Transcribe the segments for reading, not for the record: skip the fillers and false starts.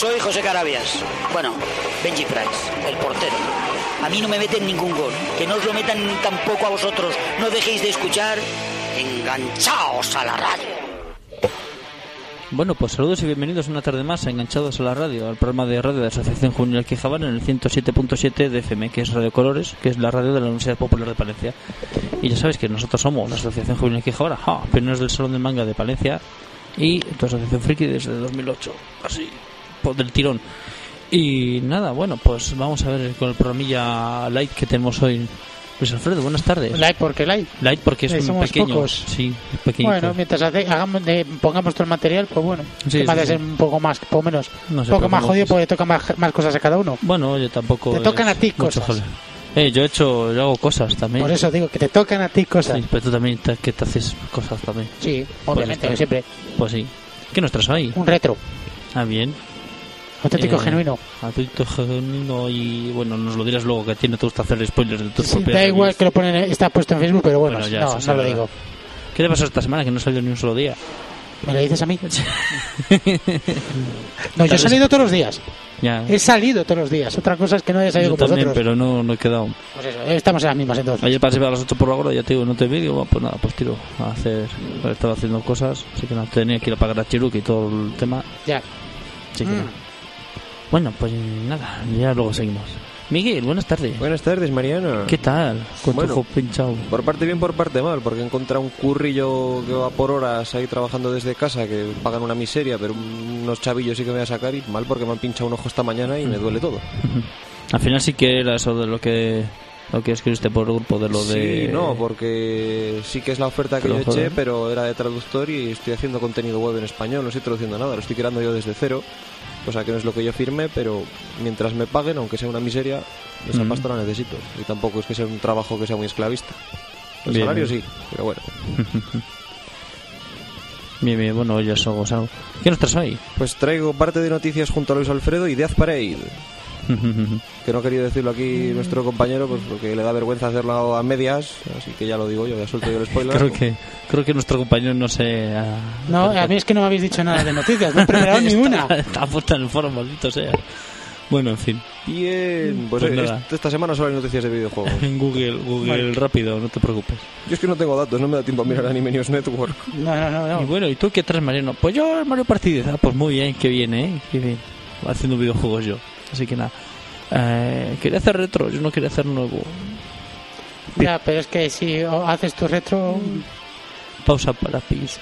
Soy José Carabias. Bueno, Benji Price, el portero. A mí no me meten ningún gol. Que no os lo metan tampoco a vosotros. No dejéis de escuchar. Enganchaos a la radio. Bueno, pues saludos y bienvenidos una tarde más a Enganchados a la Radio, al programa de radio de la Asociación Juvenil Alquijabán en el 107.7 de FM, que es Radio Colores, que es la radio de la Universidad Popular de Palencia. Y ya sabéis que nosotros somos la Asociación Juvenil Alquijabán, pioneros del Salón de Manga de Palencia y tu asociación friki desde 2008, así, pues del tirón. Y nada, bueno, pues vamos a ver con el programilla light que tenemos hoy. Luis Alfredo, buenas tardes. Light, ¿por qué light? Light porque es somos pequeño. Pocos. Sí, es pequeño. Bueno, mientras pongamos todo el material, pues bueno. Sí, que va sí, a ser sí. un poco más, o menos. No Un sé, poco pero más como jodido que porque toca más cosas a cada uno. Bueno, yo tampoco. Te tocan a ti mucho cosas. joder. Yo hago cosas también. Por eso digo que te tocan a ti cosas. Sí, pero tú también que te haces cosas también. Sí, obviamente, Pues siempre. Pues sí. ¿Qué nos traes ahí? Un retro. Ah, bien. Auténtico genuino. Auténtico genuino y bueno, nos lo dirás luego que a ti no te gusta hacer spoilers de tus Sí, propias da igual reviews. que lo ponen, está puesto en Facebook, pero bueno, Bueno, ya, no, eso sí, no lo verdad. digo. ¿Qué te pasó esta semana que no salió ni un solo día? ¿Me lo dices a mí? No, yo he salido todos los días. Ya. He salido todos los días. Otra cosa es que no haya salido Yo con también, vosotros. pero no he quedado. Pues eso, estamos en las mismas entonces. Ayer pasé a las 8 por la hora, ya te digo, no te vi, digo, pues nada, pues tiro a hacer. Estaba haciendo cosas, así que no tenía que ir a pagar a Chiruki y todo el tema. Ya. Así que no. Bueno, pues nada, ya luego seguimos. Miguel, buenas tardes. Buenas tardes, Mariano. ¿Qué tal? Con Bueno, tu ojo pinchado. Por parte bien, por parte mal, porque he encontrado un currillo que va por horas ahí trabajando desde casa, que pagan una miseria, pero unos chavillos sí que me voy a sacar, y mal porque me han pinchado un ojo esta mañana y me duele todo. Al final sí que era eso de lo que escribiste por el grupo, de lo de... Sí, no, porque sí que es la oferta que Pero, yo eché, joder. pero era de traductor y estoy haciendo contenido web en español, no estoy traduciendo nada, lo estoy creando yo desde cero, cosa que no es lo que yo firmé, pero mientras me paguen, aunque sea una miseria, esa pasta la necesito. Y tampoco es que sea un trabajo que sea muy esclavista. El Bien, salario bien. sí, pero bueno. Bien, bueno, ya es algo. ¿Qué nos traes hoy? Pues traigo parte de noticias junto a Luis Alfredo y Death Parade, que no ha querido decirlo aquí nuestro compañero, pues porque le da vergüenza hacerlo a medias, así que ya lo digo yo, ya suelto yo el spoiler. Creo que nuestro compañero no se... No, a mí es que no me habéis dicho nada de noticias, no he preparado ni una. Está puesta en el foro, maldito sea. Bueno, en fin. Bien, pues nada. esta semana solo hay noticias de videojuegos. En Google Vale. rápido, no te preocupes. Yo es que no tengo datos, no me da tiempo a mirar Anime News Network. No. Y bueno, ¿y tú qué traes, Mariano? Pues yo el Mario Party. Pues muy bien, qué bien, ¿eh? Qué bien. Haciendo videojuegos yo. Así que nada. Quería hacer retro, yo no quería hacer nuevo. Ya, pero es que si haces tu retro... Pausa para pis.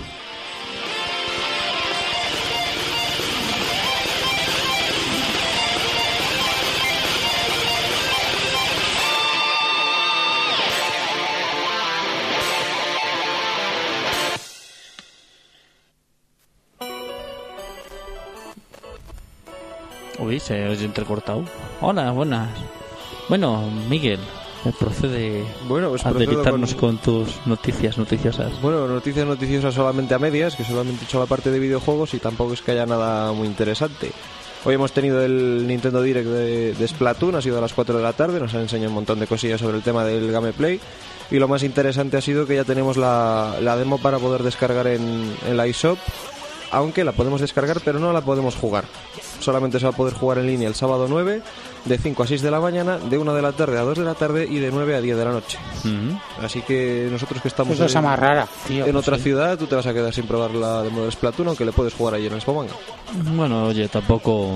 Uy, se oye entrecortado. Hola, buenas. Bueno, Miguel, procede Bueno, pues a procedo deleitarnos con tus noticias noticiosas. Bueno, noticias noticiosas solamente a medias, que solamente he hecho la parte de videojuegos y tampoco es que haya nada muy interesante. Hoy hemos tenido el Nintendo Direct de Splatoon, ha sido a las 4 de la tarde, nos han enseñado un montón de cosillas sobre el tema del gameplay. Y lo más interesante ha sido que ya tenemos la demo para poder descargar en la eShop, aunque la podemos descargar pero no la podemos jugar. Solamente se va a poder jugar en línea el sábado 9, de 5 a 6 de la mañana, de 1 de la tarde a 2 de la tarde y de 9 a 10 de la noche. Así que nosotros que estamos Es cosa más rara, tío. en otra Sí. ciudad, tú te vas a quedar sin probar la demo del Splatoon, aunque le puedes jugar ahí en el Spomanga. Bueno, oye, tampoco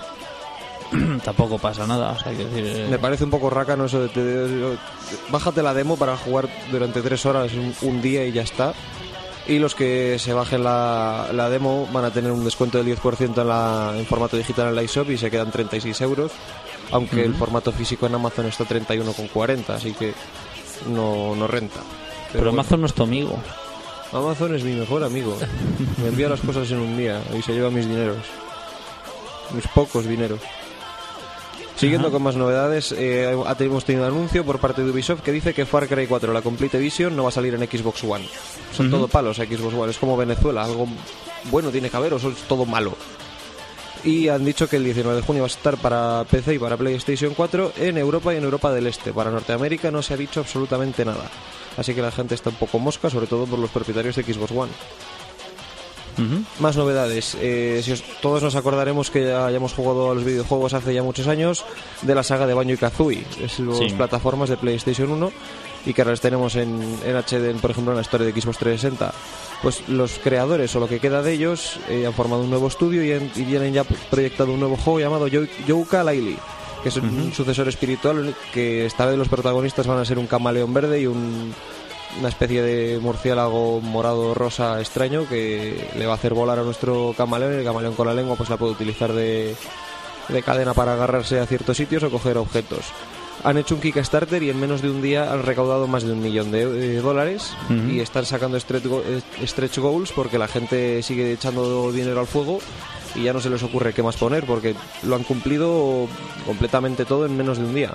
pasa nada, o sea, hay que decir... Me parece un poco rácano eso bájate la demo para jugar durante 3 horas un día y ya está. Y los que se bajen la demo van a tener un descuento del 10% en formato digital en la eShop y se quedan 36 euros, aunque el formato físico en Amazon está 31,40, así que no renta. Pero bueno, Amazon no es tu amigo. Amazon es mi mejor amigo. Me envía las cosas en un día y se lleva mis dineros. Mis pocos dineros. Siguiendo con más novedades, hemos tenido un anuncio por parte de Ubisoft que dice que Far Cry 4, la Complete Edition, no va a salir en Xbox One. Son todo palos Xbox One, es como Venezuela, algo bueno tiene que haber o es todo malo. Y han dicho que el 19 de junio va a estar para PC y para PlayStation 4 en Europa y en Europa del Este. Para Norteamérica no se ha dicho absolutamente nada. Así que la gente está un poco mosca, sobre todo por los propietarios de Xbox One. Más novedades. Todos nos acordaremos que ya hayamos jugado a los videojuegos hace ya muchos años de la saga de Banjo-Kazooie. Es las plataformas de PlayStation 1 y que ahora las tenemos en HD, por ejemplo, en la historia de Xbox 360. Pues los creadores o lo que queda de ellos han formado un nuevo estudio y tienen ya proyectado un nuevo juego llamado Yooka-Laylee, que es un sucesor espiritual, que esta vez los protagonistas van a ser un camaleón verde y una especie de murciélago morado rosa extraño que le va a hacer volar a nuestro camaleón, y el camaleón con la lengua pues la puede utilizar de cadena para agarrarse a ciertos sitios o coger objetos. Han hecho un Kickstarter y en menos de un día han recaudado más de $1 millón de dólares y están sacando stretch goals porque la gente sigue echando dinero al fuego y ya no se les ocurre qué más poner porque lo han cumplido completamente todo en menos de un día.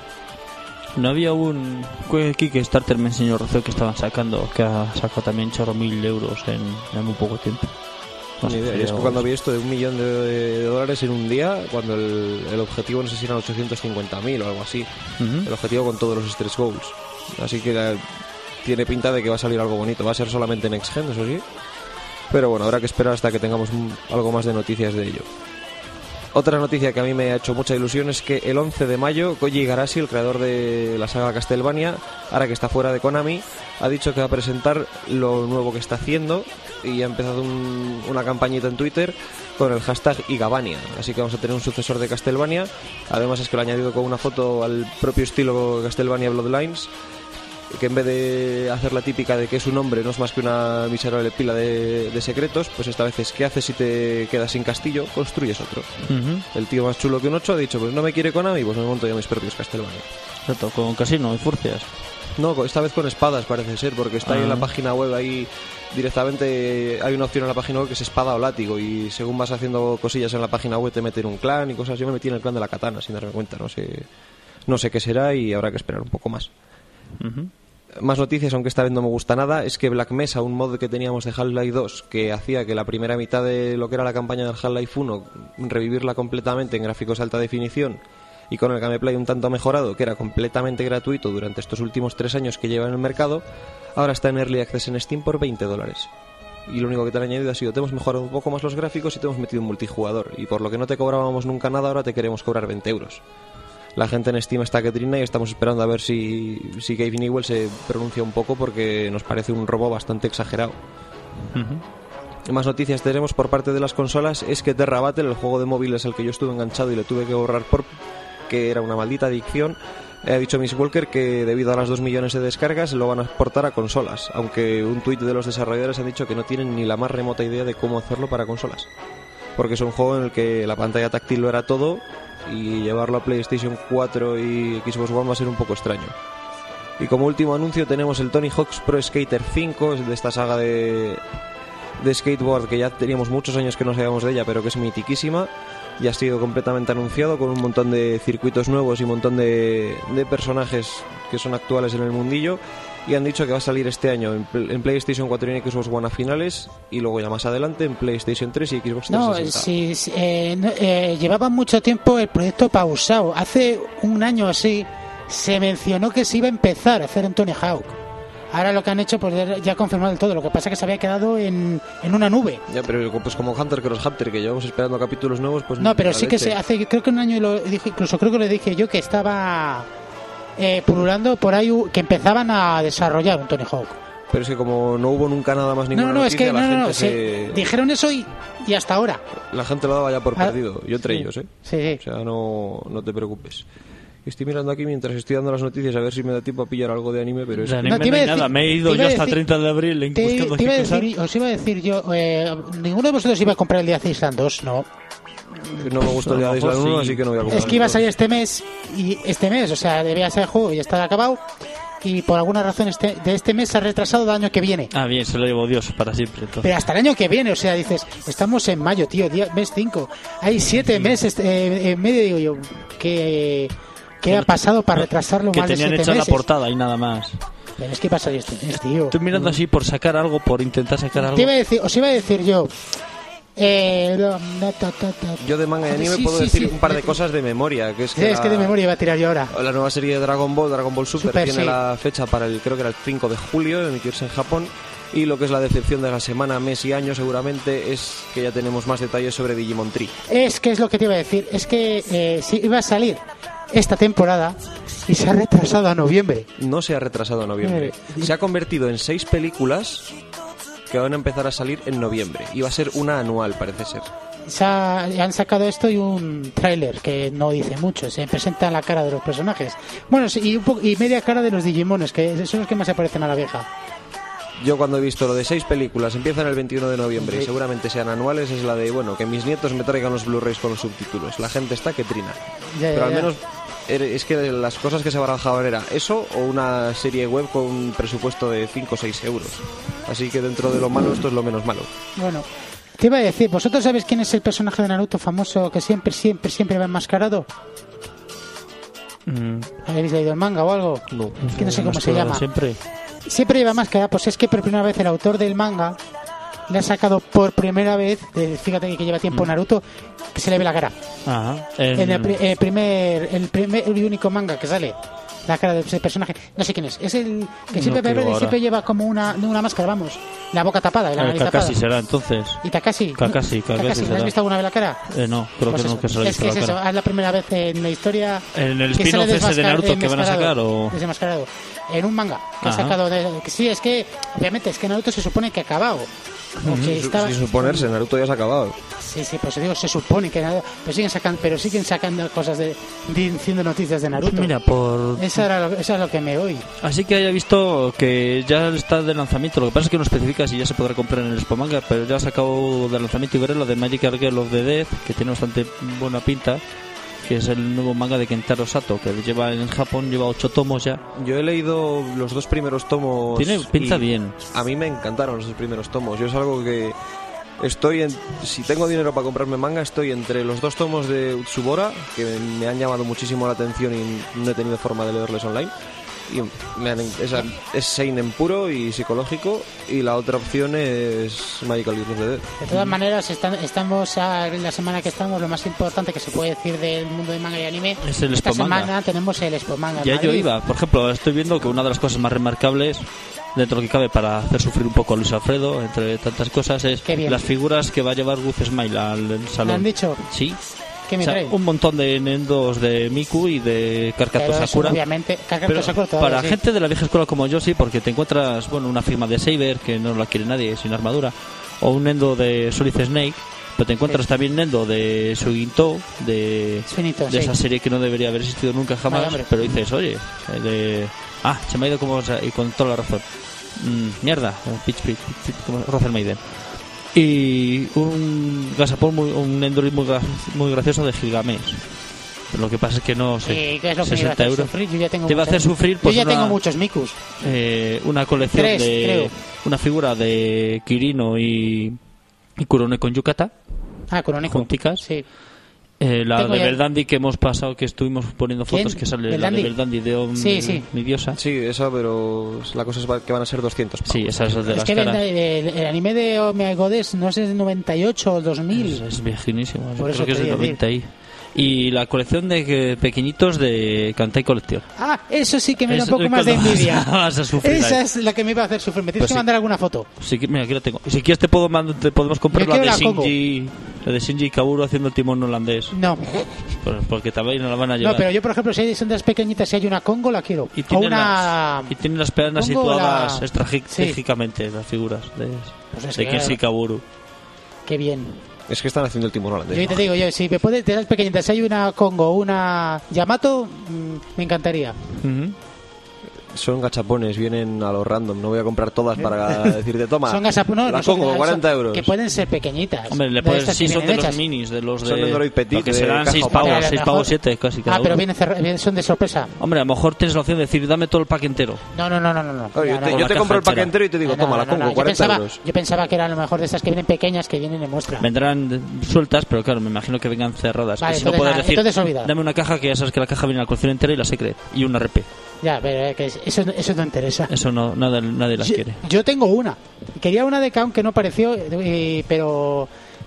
No había un Kickstarter, me enseñó Rocío, que estaban sacando, que ha sacado también 1.000 euros en muy poco tiempo. No sé, es que cuando vi esto de $1 millón de dólares en un día, cuando el objetivo no sé si eran 850.000 o algo así, el objetivo con todos los stretch goals. Así que tiene pinta de que va a salir algo bonito. Va a ser solamente Next Gen, eso sí, pero bueno, habrá que esperar hasta que tengamos algo más de noticias de ello. Otra noticia que a mí me ha hecho mucha ilusión es que el 11 de mayo Koji Igarashi, el creador de la saga Castlevania, ahora que está fuera de Konami, ha dicho que va a presentar lo nuevo que está haciendo y ha empezado una campañita en Twitter con el hashtag Igavania. Así que vamos a tener un sucesor de Castlevania. Además es que lo ha añadido con una foto al propio estilo Castlevania Bloodlines, que en vez de hacer la típica de que es un hombre, no es más que una miserable pila de secretos, pues esta vez es ¿qué haces si te quedas sin castillo? Construyes otro. El tío más chulo que un 8 ha dicho, pues no me quiere Konami, pues me monto yo mis propios Castlevania. Exacto, con casino y furcias. No, esta vez con espadas parece ser, porque está ahí en la página web, ahí directamente hay una opción en la página web que es espada o látigo, y según vas haciendo cosillas en la página web te meten un clan y cosas. Yo me metí en el clan de la katana sin darme cuenta, no sé qué será y habrá que esperar un poco más. Más noticias, aunque esta vez no me gusta nada, es que Black Mesa, un mod que teníamos de Half-Life 2 que hacía que la primera mitad de lo que era la campaña del Half-Life 1 revivirla completamente en gráficos de alta definición y con el gameplay un tanto mejorado, que era completamente gratuito durante estos últimos 3 años que lleva en el mercado, ahora está en Early Access en Steam por $20. Y lo único que te han añadido ha sido, te hemos mejorado un poco más los gráficos y te hemos metido un multijugador, y por lo que no te cobrábamos nunca nada, ahora te queremos cobrar 20 euros. La gente en Steam está que trina y estamos esperando a ver si Gabe Newell se pronuncia un poco, porque nos parece un robo bastante exagerado. Más noticias tenemos por parte de las consolas. Es que Terra Battle, el juego de móviles al que yo estuve enganchado y le tuve que borrar porque era una maldita adicción, ha dicho Miss Walker que debido a las 2 millones de descargas lo van a exportar a consolas, aunque un tuit de los desarrolladores han dicho que no tienen ni la más remota idea de cómo hacerlo para consolas, porque es un juego en el que la pantalla táctil lo era todo y llevarlo a PlayStation 4 y Xbox One va a ser un poco extraño. Y como último anuncio tenemos el Tony Hawk's Pro Skater 5, de esta saga de skateboard que ya teníamos muchos años que no sabíamos de ella, pero que es mitiquísima. Ya ha sido completamente anunciado con un montón de circuitos nuevos y un montón de personajes que son actuales en el mundillo, y han dicho que va a salir este año en PlayStation 4 y Xbox One a finales, y luego ya más adelante en PlayStation 3 y Xbox 360. Llevaba mucho tiempo el proyecto pausado. Hace un año así se mencionó que se iba a empezar a hacer un Tony Hawk. Ahora lo que han hecho, pues ya confirmado del todo. Lo que pasa es que se había quedado en una nube. Ya, pero pues como Hunter Cross Hunter, que llevamos esperando capítulos nuevos, pues no, pero sí que se hace, creo que un año lo dije, incluso creo que le dije yo que estaba pululando por ahí, que empezaban a desarrollar un Tony Hawk. Pero es que como no hubo nunca nada más, ninguna noticia, la gente dijeron eso y hasta ahora. La gente lo daba ya por perdido, yo entre ellos, Sí. O sea, no te preocupes. Estoy mirando aquí mientras estoy dando las noticias a ver si me da tiempo a pillar algo de anime, pero es de anime no hay nada. Me he ido yo hasta 30 de abril buscando os iba a decir yo, ninguno de vosotros iba a comprar el día de Island 2, ¿no? No me gustó el día de Island 1, así que no voy a comprar. Es que iba a salir este mes, o sea, debía ser el juego y estar acabado, y por alguna razón de este mes se ha retrasado del año que viene. Ah, bien, se lo llevo Dios para siempre. Entonces. Pero hasta el año que viene, o sea, dices, estamos en mayo, tío, mes 5. Hay 7 meses en medio, digo yo, ¿Qué ha pasado para retrasarlo más de 7 meses? Que tenían hecha la portada y nada más. Pero es que pasa este mes, tío. Estoy mirando así por sacar algo, por intentar sacar algo. Os iba a decir yo, Yo de manga y anime Sí, puedo sí, decir sí. un par de cosas de memoria, que es Sí, que, es que de memoria iba a tirar yo ahora. la nueva serie de Dragon Ball Super, tiene Sí. la fecha para creo que era el 5 de julio, de emitirse en Japón. Y lo que es la decepción de la semana, mes y año seguramente es que ya tenemos más detalles sobre Digimon Tree. Es que es lo que te iba a decir. Es que sí, iba a salir esta temporada y se ha retrasado a noviembre. No se ha retrasado a noviembre. Se ha convertido en 6 películas que van a empezar a salir en noviembre. Y va a ser una anual, parece ser. Han sacado esto y un tráiler que no dice mucho. Se presenta la cara de los personajes. Bueno, sí, y media cara de los Digimones, que son los que más se parecen a la vieja. Yo cuando he visto lo de 6 películas, empiezan el 21 de noviembre y seguramente sean anuales, es la de, bueno, que mis nietos me traigan los Blu-rays con los subtítulos. La gente está que trina. Pero al menos es que las cosas que se barajaban era eso o una serie web con un presupuesto de 5 o 6 euros. Así que dentro de lo malo, esto es lo menos malo. Bueno, te iba a decir, ¿vosotros sabéis quién es el personaje de Naruto famoso que siempre va enmascarado? ¿Habéis leído el manga o algo? No, Es que no sé cómo se llama. Siempre Lleva máscara, pues es que por primera vez el autor del manga le ha sacado por primera vez, fíjate que lleva tiempo Naruto, que se le ve la cara. Ajá. En el primer y único manga que sale, la cara de ese personaje, no sé quién es el que siempre, No creo siempre ahora. lleva como una máscara, vamos, la boca tapada y la nariz tapada. Kakashi será entonces. ¿Y Takashi? Kakashi ¿No será. has visto alguna vez la cara? No, creo Pues que no, eso, que se lo he es visto que la es eso, cara. es la primera vez en la historia ¿En el que spin-off sale ese de Naruto que van a desmascarado, sacar o...? Desenmascarado. En un manga que ha Ajá. sacado que sí, es que obviamente es que Naruto se supone que ha acabado. O que estaba... Sin suponerse, Naruto ya se ha acabado. Sí, pues digo, se supone que Naruto, pero siguen sacando cosas diciendo noticias de Naruto. Mira, Eso es lo que me oí. Así que haya visto que ya está de lanzamiento. Lo que pasa es que no especifica si ya se podrá comprar en el Expo Manga, pero ya ha sacado de lanzamiento y veré la de Magical Girl of the Death, que tiene bastante buena pinta, que es el nuevo manga de Kentaro Sato, que lleva en Japón, lleva 8 tomos ya. Yo he leído los 2 primeros tomos. Tiene pinta y bien. A mí me encantaron los 2 primeros tomos. Yo es algo que si tengo dinero para comprarme manga, estoy entre los 2 tomos de Utsubora, que me han llamado muchísimo la atención y no he tenido forma de leerles online. Y es seinen puro y psicológico, y la otra opción es Magical Girl of the Dead. De todas maneras, estamos en la semana que estamos, lo más importante que se puede decir del mundo de manga y anime. Es el Esta Expo Manga. semana tenemos el Expo Manga. en Ya yo Madrid. iba. Por ejemplo, estoy viendo que una de las cosas más remarcables, dentro de lo que cabe, para hacer sufrir un poco a Luis Alfredo, entre tantas cosas, es Qué bien. las figuras que va a llevar Guz Smile al salón. ¿Me han dicho? Sí. ¿Qué me O sea, traen? un montón de nendos de Miku y de Kakato Pero eso, Sakura. obviamente, Pero Kakato Sakura todavía, para sí. gente de la vieja escuela como yo, sí, porque te encuentras, bueno, una firma de Saber que no la quiere nadie, sin armadura, o un nendo de Solid Snake, pero te encuentras también nendo de Suginto, de Suinito, sí. esa serie que no debería haber existido nunca jamás, Vaya, hombre. pero dices, oye, se me ha ido como, o sea, y con toda la razón. Mierda, Pitch, como Roger Maiden. Y un gasapón, un Endori muy gracioso de Gilgamesh. Pero lo que pasa es que no sé, ¿Qué es lo que me iba a 60 hacer euros. sufrir? Yo ya tengo Te iba a hacer muchos- sufrir, pues yo ya una- tengo muchos Mikus. Una colección 3, de creo. una figura de Kirino y Kurone con Yukata, Kuroneko. junticas. Sí. La Tengo de ya- Beldandi que hemos pasado, que estuvimos poniendo fotos, ¿Quién? que sale ¿Beldandi? la de Beldandi de Sí. mi diosa. Sí, esa, pero la cosa es que van a ser 200 pavos. Sí, esa es de Es las que caras. el anime de Omega Goddess no sé, es de 98 o 2000. Es viejísimo, yo Por eso creo que es te de iba a 90 ahí. Y la colección de pequeñitos de Kantai Collection. Eso sí que me da un Eso poco es más de cuando envidia. vas a sufrir Esa ahí. es la que me iba a hacer sufrir. Me tienes Pues que sí. mandar alguna foto. Sí, mira, aquí la tengo. Si quieres te podemos comprar Yo la quiero de la Congo. la de Shinji Kaburo haciendo el timón holandés. No, Porque también no la van a llevar. no, pero yo, por ejemplo, si son de las pequeñitas, si hay una Congo, la quiero. Y O tienen, una. y tienen las peanas Congo, situadas la- estratégicamente, las figuras de Pues es de que- Kenshi Kaburo. Qué bien. Es que están haciendo el timón holandés. Yo te digo, si me puede de las pequeñitas, si hay una Congo, una Yamato, me encantaría. Ujú. Son gachapones, vienen a lo random. No voy a comprar todas para decirte, toma, Son gasapunos, la Congo, 40 euros. Que pueden ser pequeñitas. Hombre, le De puedes, estas sí, que son de vienen los hechas. minis, de los de. Son de Android Petit, lo que de serán caja 6 o pavo. pavos, Pero a 6 lo pavos, mejor- 7 casi cada pero uno. son de sorpresa. Hombre, a lo mejor tienes la opción de decir, dame todo el pack entero. No. Oye, No, yo te caja compro el pack entera. entero y te digo, toma, la Congo, 40 euros. Yo pensaba que eran a lo mejor de estas que vienen pequeñas, que vienen en muestra. Vendrán sueltas, pero claro, me imagino que vengan cerradas. Vale, Que si no entonces puedes nada, decir, entonces olvida. dame una caja, que ya sabes que la caja viene en la colección entera y la secret. Y una RP. Ya, pero que eso no interesa. Eso no, nadie las quiere. Yo tengo una. Quería una de Kaon que no apareció, pero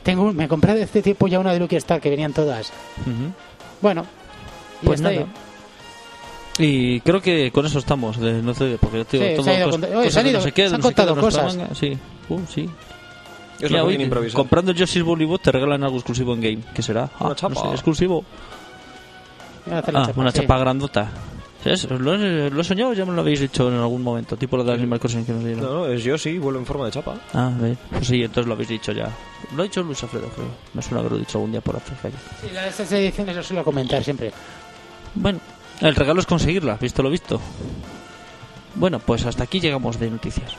Me compré de este tipo ya una de Lucky Star que venían todas. Ujú. Bueno, y Pues está nada. ahí. Y creo que con eso estamos, no sé, porque tío, Sí, todo se ha ido cosas, cont- Oye, cosas se han de ido- no sé qué, se han de no sé qué, de contado nuestra cosas. manga, sí, sí. Es Mira, lo que hoy, viene improvisado. comprando Yoshi's Bollywood te regalan algo exclusivo en game. ¿Qué será? Una chapa. No sé, exclusivo. Voy a hacer la chapa, Una sí. chapa grandota. ¿Sabes? Lo he soñado, ya me lo habéis dicho en algún momento, tipo lo de Animal Crossing que nos dieron. No, es yo sí, vuelve en forma de chapa. Ah, a ver, pues sí, entonces lo habéis dicho ya. Lo ha dicho Luis Alfredo, creo. Me suena haberlo dicho algún día por África. Sí, de estas ediciones lo suelo comentar siempre. Bueno, el regalo es conseguirla, visto lo visto. Bueno, pues hasta aquí llegamos de noticias.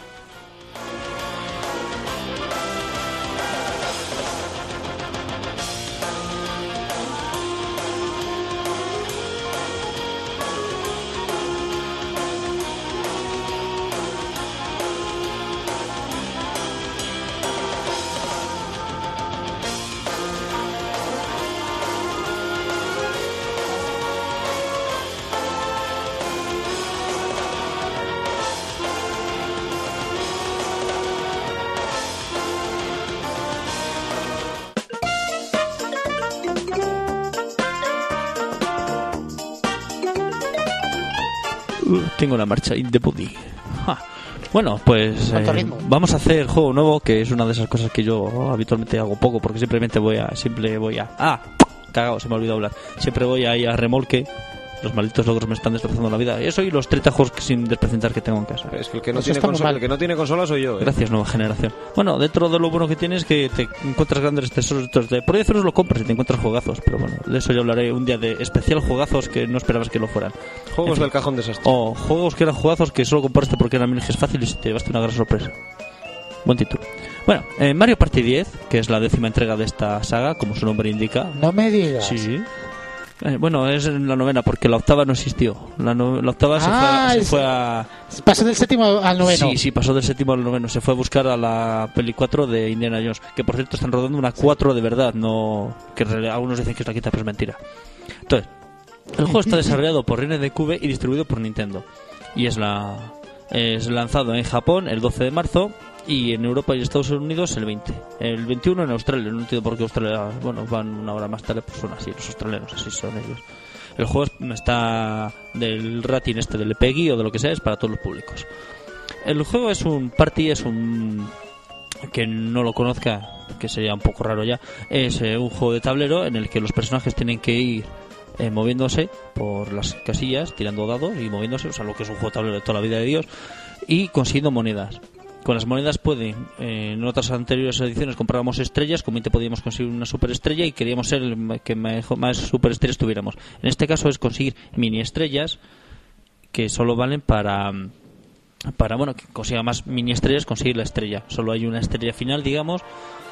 Tengo la marcha in the body. Ja. Bueno, pues ¿Cuánto ritmo? vamos a hacer juego nuevo, que es una de esas cosas que yo habitualmente hago poco, porque simplemente voy a cagao, se me ha olvidado hablar. Siempre voy ahí a remolque. Los malditos logros me están destrozando la vida. Eso y los 30 juegos sin despresentar que tengo en casa. Es que el que no, Eso tiene está muy consola, mal. el que no tiene consola soy yo. Gracias, nueva generación. Bueno, dentro de lo bueno que tienes que te encuentras grandes tesoros. Por 10 euros lo compras y te encuentras juegazos. Pero bueno, de eso yo hablaré un día, de especial juegazos que no esperabas que lo fueran. Juegos En fin. del cajón desastre. O juegos que eran juegazos que solo compraste porque eran minijes fáciles y te llevaste una gran sorpresa. Buen título. Bueno, Mario Party 10, que es la 10ª entrega de esta saga, como su nombre indica. No me digas. Sí. Bueno, es la 9ª porque la 8ª no existió. La 8ª se fue a... Pasó del 7º al 9º. Sí, pasó del 7º al 9º. Se fue a buscar a la peli 4 de Indiana Jones. Que por cierto están rodando una 4 de verdad. No, que en realidad algunos dicen que es la quinta, pero es mentira. Entonces, el juego está desarrollado por RNDQ y distribuido por Nintendo. Y es lanzado en Japón el 12 de marzo. Y en Europa y Estados Unidos el 20. El 21 en Australia. No entiendo por qué Australia, bueno, van una hora más tarde, pues son así, los australianos, así son ellos. El juego está del rating del PEGI o de lo que sea, es para todos los públicos. El juego es un party, que no lo conozca, que sería un poco raro ya, es un juego de tablero en el que los personajes tienen que ir moviéndose por las casillas, tirando dados y moviéndose, o sea, lo que es un juego de tablero de toda la vida de Dios, y consiguiendo monedas. Con las monedas en otras anteriores ediciones comprábamos estrellas, con 20 podíamos conseguir una superestrella y queríamos ser el que más superestrellas tuviéramos. En este caso es conseguir mini estrellas que solo valen para bueno, que consiga más mini estrellas, conseguir la estrella. Solo hay una estrella final, digamos,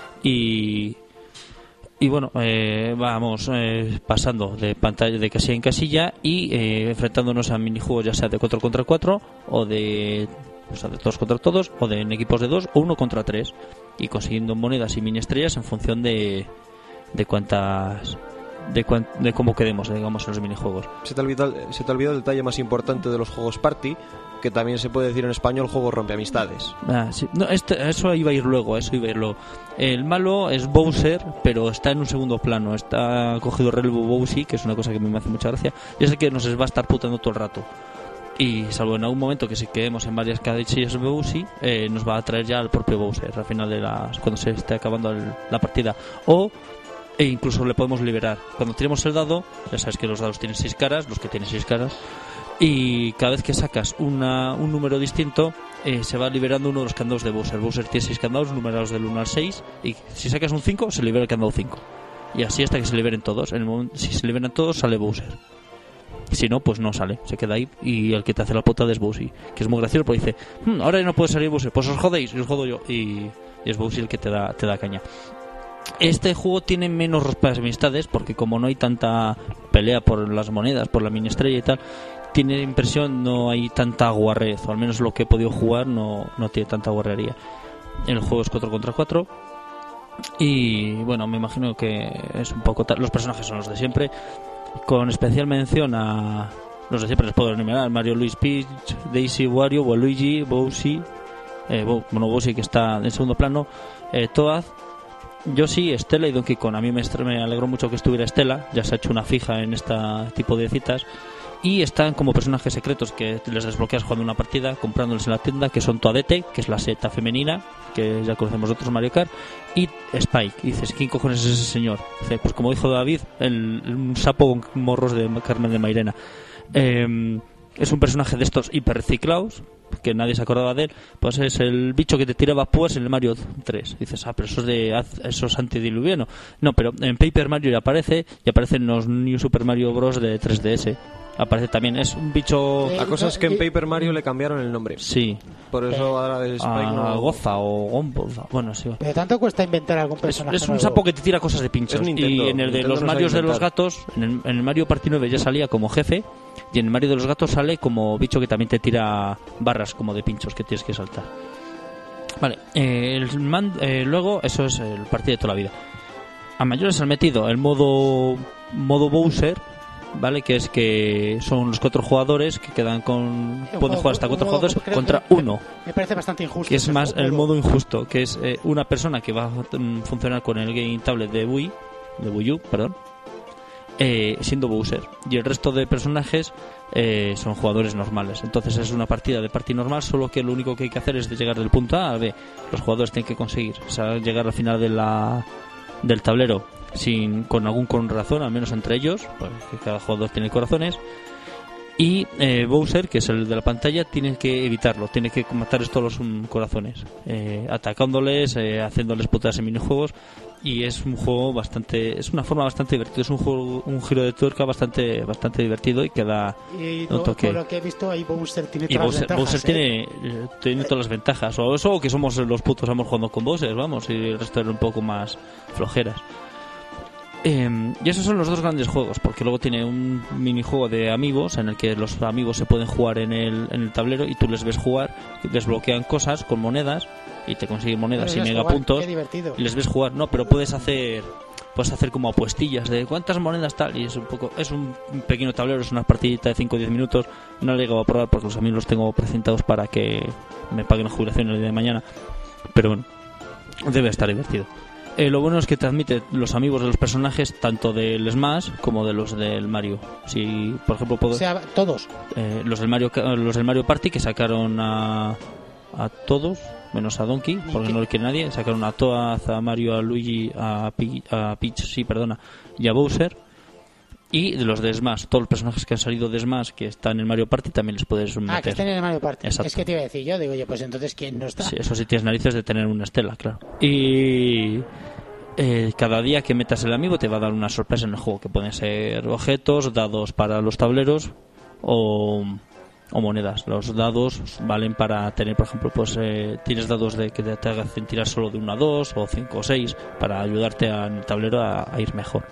y bueno, vamos pasando de pantalla de casilla en casilla y enfrentándonos a minijuegos ya sea de 4 contra 4 o de todos contra todos, o en equipos de 2 o 1 contra 3, y consiguiendo monedas y mini estrellas en función de cómo quedemos, digamos, en los minijuegos. Se te ha olvidado el detalle más importante de los juegos party, que también se puede decir en español juego rompeamistades. Sí. No, eso iba a ir luego. El malo es Bowser, pero está en un segundo plano. Está cogido relevo Bowsy, que es una cosa que me hace mucha gracia, y es el que nos va a estar putando todo el rato. Y salvo en algún momento que si quedemos en varias casillas de Bowsy, nos va a traer ya al propio Bowser al final cuando se esté acabando la partida. E incluso le podemos liberar. Cuando tiremos el dado, ya sabes que los dados tienen 6 caras, los que tienen 6 caras, y cada vez que sacas un número distinto, se va liberando uno de los candados de Bowser. Bowser tiene 6 candados numerados del 1 al 6, y si sacas un 5, se libera el candado 5. Y así hasta que se liberen todos. En el momento, si se liberan todos, sale Bowser. Si no, pues no sale, se queda ahí, y el que te hace la putada es Bowsy, que es muy gracioso porque dice, ahora ya no puede salir Bowser, pues os jodéis, y os jodo yo, y es Bowsy el que te da caña. Este juego tiene menos rompeamistades porque como no hay tanta pelea por las monedas, por la mini estrella y tal, tiene impresión, no hay tanta guarrez, o al menos lo que he podido jugar no tiene tanta guarrería. El juego es 4 contra 4 y bueno, me imagino que es un poco los personajes son los de siempre, con especial mención a los de siempre. Les puedo enumerar: Mario, Luigi, Peach, Daisy, Wario, Waluigi, Bowsy, Bowsy, que está en segundo plano, Toad, Yoshi, Estela y Donkey Kong. A mí me alegró mucho que estuviera Estela, ya se ha hecho una fija en este tipo de citas. Y están como personajes secretos que les desbloqueas jugando una partida, comprándoles en la tienda, que son Toadette, que es la seta femenina, que ya conocemos otros Mario Kart, y Spike. Y dices, ¿quién cojones es ese señor? Dice, pues como dijo David, un sapo con morros de Carmen de Mairena. Es un personaje de estos hiper reciclados, que nadie se acordaba de él. Pues es el bicho que te tiraba púas en el Mario 3. Dices, pero eso es antediluviano. No, pero en Paper Mario ya aparece, y aparece en los New Super Mario Bros. De 3DS. Aparece también, es un bicho... La cosa es que en Paper Mario le cambiaron el nombre. Sí. Por eso ahora el Spike no... Goza o Gomboza. Bueno, sí. Pero tanto cuesta inventar algún personaje Es un nuevo. sapo que te tira cosas de pinchos. Nintendo, y en el de Nintendo los no Marios sabe de los inventar. gatos, en el Mario Party 9 ya salía como jefe, y en el Mario de los gatos sale como bicho que también te tira barras como de pinchos que tienes que saltar. Vale, luego eso es el partido de toda la vida. A mayores han metido el modo Bowser, ¿vale? Que es que son los 4 jugadores que quedan pueden jugar hasta 4 jugadores contra uno. Me parece bastante injusto. Que es más el modo injusto, que es una persona que va a funcionar con el Game Tablet de Wii U, perdón, siendo Bowser, y el resto de personajes son jugadores normales. Entonces es una partida de party normal, solo que lo único que hay que hacer es llegar del punto A a B. Los jugadores tienen que conseguir, o sea, llegar al final del tablero con algún corazón, al menos entre ellos, porque cada jugador tiene corazones. Y Bowser, que es el de la pantalla, tiene que evitarlo, tiene que matar todos los corazones, atacándoles, haciéndoles putas en minijuegos. Y es un juego es una forma bastante divertida, es un giro de tuerca bastante divertido y que da un toque. Por lo que he visto ahí Bowser tiene y todas las ventajas. Bowser tiene todas las ventajas, o eso, o que somos los putos amos jugando con Bowser, vamos, y el resto era un poco más flojeras. Y esos son los 2 grandes juegos, porque luego tiene un minijuego de amigos en el que los amigos se pueden jugar en el tablero y tú les ves jugar, desbloquean cosas con monedas y te consiguen monedas y megapuntos y les ves jugar. No, pero puedes hacer como apuestillas de cuántas monedas tal, y es un pequeño tablero, es una partidita de 5 o 10 minutos. No le he llegado a probar porque los amigos los tengo presentados para que me paguen la jubilación el día de mañana, pero bueno, debe estar divertido. Lo bueno es que te admite los amigos de los personajes, tanto del Smash como de los del Mario. Si, por ejemplo, O sea, todos. Los del Mario Party, que sacaron a todos, menos a Donkey, porque no lo quiere nadie. Sacaron a Toad, a Mario, a Luigi, a Peach, y a Bowser. Y de los de Smash, todos los personajes que han salido de Smash que están en el Mario Party también les puedes meter. Que estén en el Mario Party. Exacto. Es que te iba a decir yo, digo yo, pues entonces ¿quién no está? Sí, eso sí tienes narices de tener una Estela, claro. Y cada día que metas el amigo te va a dar una sorpresa en el juego, que pueden ser objetos, dados para los tableros o monedas. Los dados valen para tener, por ejemplo, pues tienes dados de que te hacen tirar solo de 1 a 2 o 5 o 6 para ayudarte en el tablero a ir mejor.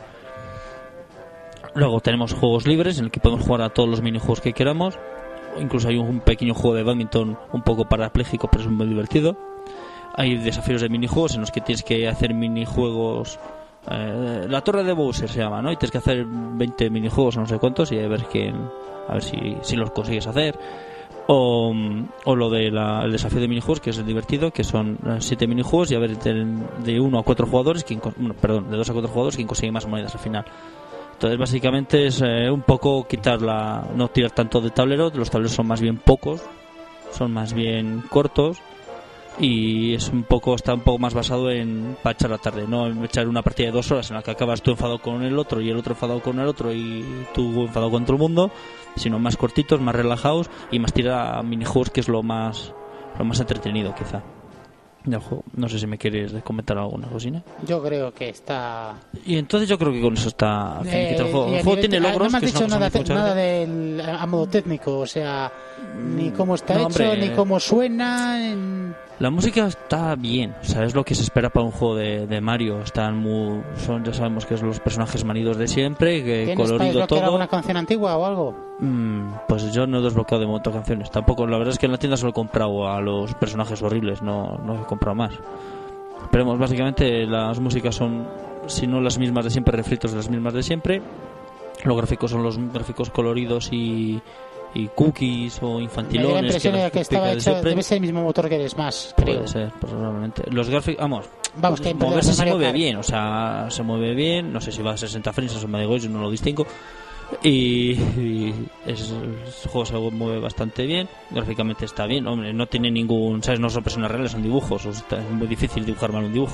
Luego tenemos juegos libres en el que podemos jugar a todos los minijuegos que queramos. Incluso hay un pequeño juego de badminton un poco parapléjico, pero es muy divertido. Hay desafíos de minijuegos en los que tienes que hacer minijuegos. La torre de Bowser se llama, ¿no? Y tienes que hacer 20 minijuegos o no sé cuántos y a ver si los consigues hacer. O lo de el desafío de minijuegos, que es divertido, que son 7 minijuegos y a ver de 1 a 4 jugadores, de 2 a 4 jugadores, quien consigue más monedas al final. Entonces básicamente es un poco no tirar tanto de tablero. Los tableros son más bien pocos, son más bien cortos, y está un poco más basado en para echar la tarde, no en echar una partida de 2 horas en la que acabas tú enfadado con el otro y el otro enfadado con el otro y tú enfadado con todo el mundo, sino más cortitos, más relajados y más tirar a minijuegos, que es lo más entretenido quizá del juego. No sé si me quieres comentar alguna cosina. Yo creo que está... Y entonces yo creo que con eso está finiquito el juego. El juego tiene logros. No me has que dicho nada del a modo técnico, o sea, ni cómo está hecho, hombre, ni cómo suena. La música está bien, o sea, es lo que se espera para un juego de Mario. Ya sabemos que es los personajes manidos de siempre, que colorido todo. ¿Alguna canción antigua o algo? Pues yo no he desbloqueado de momento canciones. Tampoco, la verdad es que en la tienda solo he comprado a los personajes horribles, no he comprado más. Pero básicamente las músicas son, si no las mismas de siempre, refritos de las mismas de siempre. Los gráficos son los gráficos coloridos y y cookies o Me dio la infantilones. impresión de que estaba típicas de hecho, siempre. debe ser el mismo motor que el Smash, creo. Puede ser, probablemente. Los gráficos, Vamos, que moverse se Mario mueve Kart. bien, o sea, se mueve bien, no sé si va a 60 frames, eso me da igual, yo no lo distingo. Y el juego se mueve bastante bien, gráficamente está bien, hombre, no tiene ningún, ¿sabes? No son personas reales, son dibujos, o sea, es muy difícil dibujar mal un dibujo.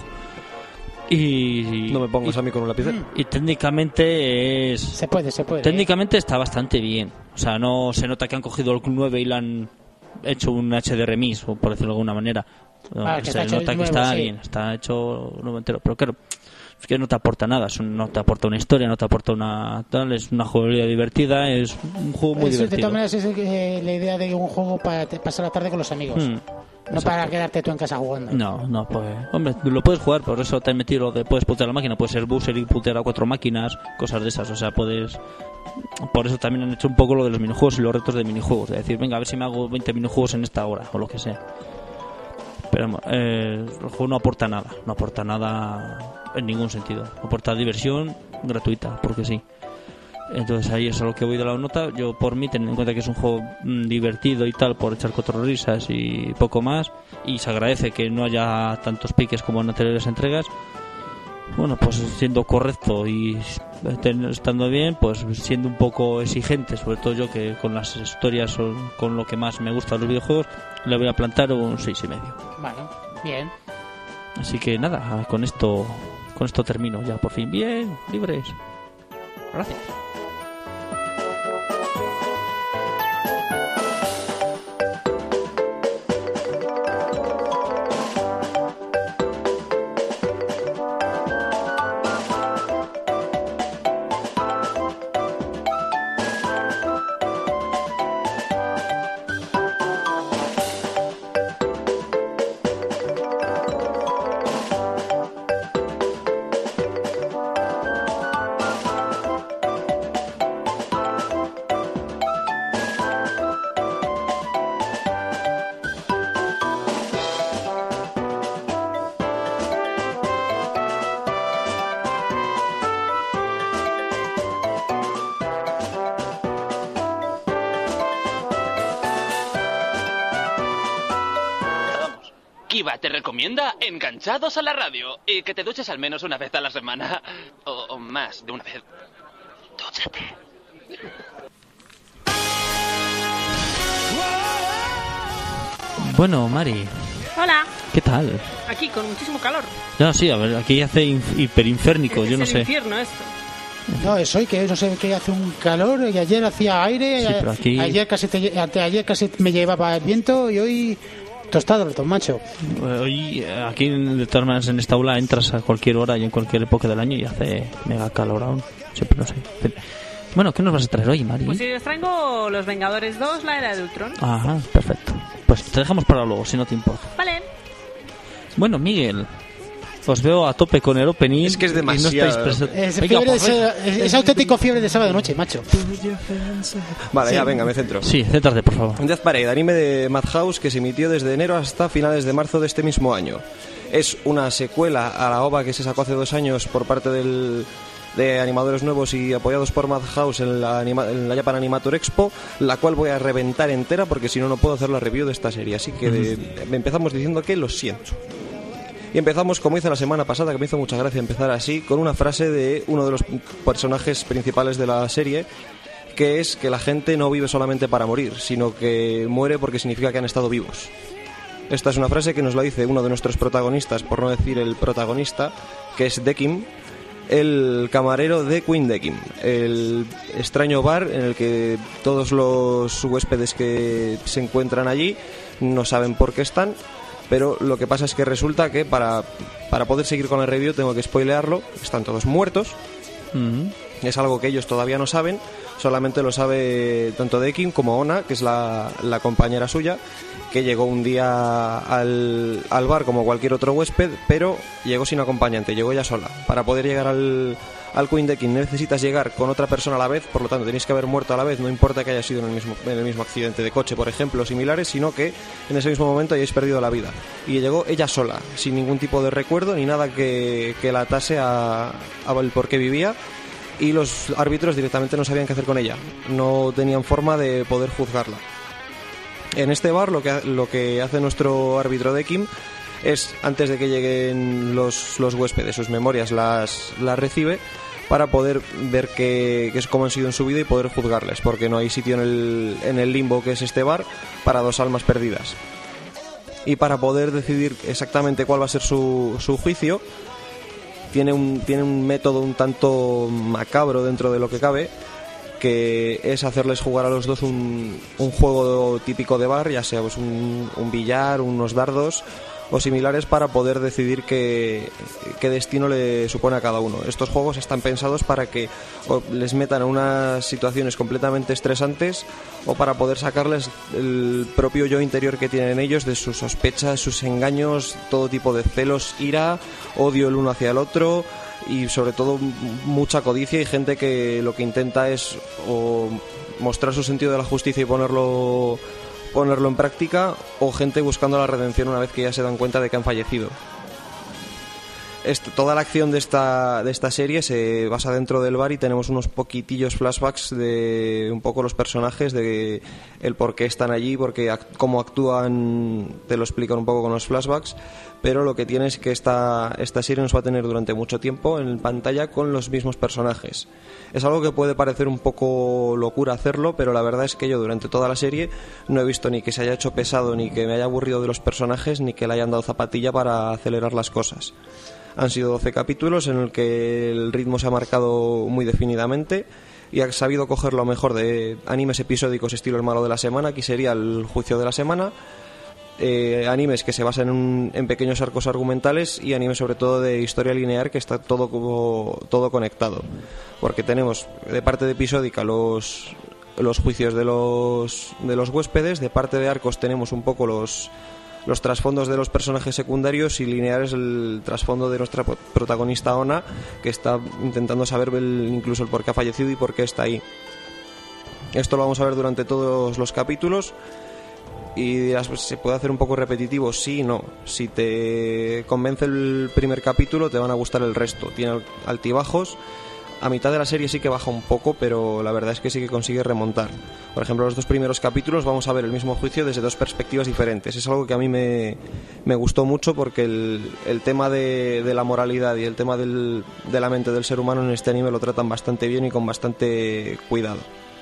Y No me pongas a mí con un lapicero. y técnicamente es Se puede. técnicamente está bastante bien, o sea, no se nota que han cogido el Club 9 y le han hecho un HD remix, o por decirlo de alguna manera. No, Ah, que se está hecho nota que nuevo, está sí. bien, está hecho nuevo entero, pero claro, es que no te aporta nada, no te aporta una historia, no te aporta una tal, es una jugabilidad divertida, es un juego muy Eso, de divertido. todas maneras, es la idea de un juego para pasar la tarde con los amigos. No exacto. para quedarte tú en casa jugando. No, pues, hombre, lo puedes jugar, por eso te han metido lo de puedes putear la máquina, puedes ser booster y putear a 4 máquinas, cosas de esas, o sea, puedes. Por eso también han hecho un poco lo de los minijuegos y los retos de minijuegos, de decir, venga, a ver si me hago 20 minijuegos en esta hora, o lo que sea. Pero el juego no aporta nada en ningún sentido, aporta diversión gratuita, porque sí. Entonces ahí es a lo que voy de la nota. Yo por mí, teniendo en cuenta que es un juego divertido y tal, por echar 4 risas y poco más, y se agradece que no haya tantos piques como en anteriores entregas, bueno, pues siendo correcto y estando bien, pues siendo un poco exigente, sobre todo yo que con las historias son con lo que más me gusta de los videojuegos, le voy a plantar un 6,5. Bueno, bien. Así que nada, con esto termino ya por fin. Bien, libres. Gracias. Kiva te recomienda Enganchados a la Radio y que te duches al menos una vez a la semana. O más de una vez. Dúchate. Bueno, Mari, Hola, ¿qué tal? aquí con muchísimo calor. No, sí, a ver, aquí hace hiperinférnico, yo no Es el sé. infierno esto. No, es hoy que no sé qué hace un calor y ayer hacía aire, Sí, pero aquí- ayer casi me llevaba el viento y hoy tostado el macho. Hoy, aquí, de todas maneras, en esta aula entras a cualquier hora y en cualquier época del año y hace mega calor aún. Siempre no sé. Bueno, ¿qué nos vas a traer hoy, Mari? Pues si os traigo Los Vengadores 2, la era de Ultron. Ajá, perfecto. Pues te dejamos para luego, si no te importa. Vale. Bueno, Miguel, os veo a tope con el opening. Es que es y no demasiado. estáis Es, Venga, fiebre de pues, sa- es auténtico fiebre de sábado noche, macho. Vale, ya, venga, me centro. Sí, céntrate, por favor. Death Parade, anime de Madhouse que se emitió desde enero hasta finales de marzo de este mismo año. Es una secuela a la OVA que se sacó hace 2 años por parte de animadores nuevos y apoyados por Madhouse en la Japan Animator Expo, la cual voy a reventar entera porque si no, no puedo hacer la review de esta serie. Así que empezamos diciendo que lo siento. Y empezamos, como hice la semana pasada, que me hizo mucha gracia empezar así, con una frase de uno de los personajes principales de la serie, que es que la gente no vive solamente para morir, sino que muere porque significa que han estado vivos. Esta es una frase que nos la dice uno de nuestros protagonistas, por no decir el protagonista, que es Dekim, el camarero de Queen Dekim, el extraño bar en el que todos los huéspedes que se encuentran allí no saben por qué están, pero lo que pasa es que resulta que para poder seguir con el review tengo que spoilearlo, están todos muertos. Es algo que ellos todavía no saben, solamente lo sabe tanto Dekim como Ona, que es la compañera suya, que llegó un día al bar como cualquier otro huésped, pero llegó sin acompañante, llegó ella sola. Para poder llegar al Queen Dekim necesitas llegar con otra persona a la vez, por lo tanto tenéis que haber muerto a la vez, no importa que haya sido en el mismo accidente de coche, por ejemplo, o similares, sino que en ese mismo momento hayáis perdido la vida. Y llegó ella sola, sin ningún tipo de recuerdo ni nada que la atase al por qué vivía. y los árbitros directamente no sabían qué hacer con ella, no tenían forma de poder juzgarla. En este bar lo que hace nuestro árbitro Dekim es, antes de que lleguen los huéspedes, sus memorias las recibe para poder ver qué es cómo han sido en su vida y poder juzgarles, porque no hay sitio en el limbo que es este bar para dos almas perdidas. Y para poder decidir exactamente cuál va a ser su juicio, tiene un método un tanto macabro dentro de lo que cabe, que es hacerles jugar a los dos un juego típico de bar, ya sea pues un billar, unos dardos o similares, para poder decidir qué destino le supone a cada uno. Estos juegos están pensados para que les metan a unas situaciones completamente estresantes o para poder sacarles el propio yo interior que tienen ellos, de sus sospechas, sus engaños, todo tipo de celos, ira, odio el uno hacia el otro y sobre todo mucha codicia, y gente que lo que intenta es o mostrar su sentido de la justicia y ponerlo en práctica, o gente buscando la redención una vez que ya se dan cuenta de que han fallecido. Toda la acción de esta serie se basa dentro del bar, y tenemos unos poquitillos flashbacks de un poco los personajes, de el por qué están allí, cómo actúan, te lo explican un poco con los flashbacks. Pero lo que tiene es que esta serie nos va a tener durante mucho tiempo en pantalla con los mismos personajes. Es algo que puede parecer un poco locura hacerlo, pero la verdad es que yo durante toda la serie no he visto ni que se haya hecho pesado, ni que me haya aburrido de los personajes, ni que le hayan dado zapatilla para acelerar las cosas. Han sido 12 capítulos en el que el ritmo se ha marcado muy definidamente y ha sabido coger lo mejor de animes episódicos estilo El malo de la semana. Aquí sería El juicio de la semana. Animes que se basan en pequeños arcos argumentales, y animes sobre todo de historia lineal, que está todo conectado, porque tenemos de parte de episódica los juicios de los huéspedes, de parte de arcos tenemos un poco los trasfondos de los personajes secundarios, y lineares el trasfondo de nuestra protagonista Ona, que está intentando saber incluso el por qué ha fallecido y por qué está ahí. Esto lo vamos a ver durante todos los capítulos. Y dirás, pues, ¿se puede hacer un poco repetitivo? Sí y no. Si te convence el primer capítulo, te van a gustar el resto. Tiene altibajos. A mitad de la serie sí que baja un poco, pero la verdad es que sí que consigue remontar. Por ejemplo, los dos primeros capítulos vamos a ver el mismo juicio desde dos perspectivas diferentes. Es algo que a mí me gustó mucho, porque el tema de la moralidad y el tema de la mente del ser humano en este anime lo tratan bastante bien y con bastante cuidado.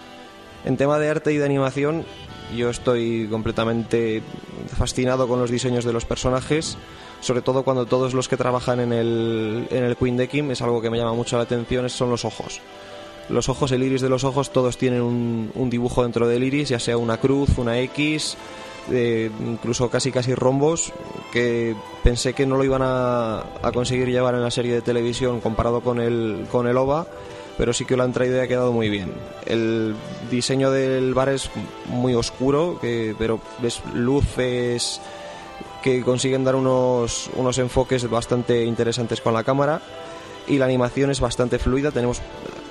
En tema de arte y de animación, yo estoy completamente fascinado con los diseños de los personajes, sobre todo cuando todos los que trabajan en el Queen Dekim, es algo que me llama mucho la atención, son los ojos. Los ojos, el iris de los ojos, todos tienen un dibujo dentro del iris, ya sea una cruz, una X, incluso casi rombos, que pensé que no lo iban a conseguir llevar en la serie de televisión comparado con el OVA, pero sí que lo han traído y ha quedado muy bien. El diseño del bar es muy oscuro, pero ves luces que consiguen dar unos enfoques bastante interesantes con la cámara, y la animación es bastante fluida. Tenemos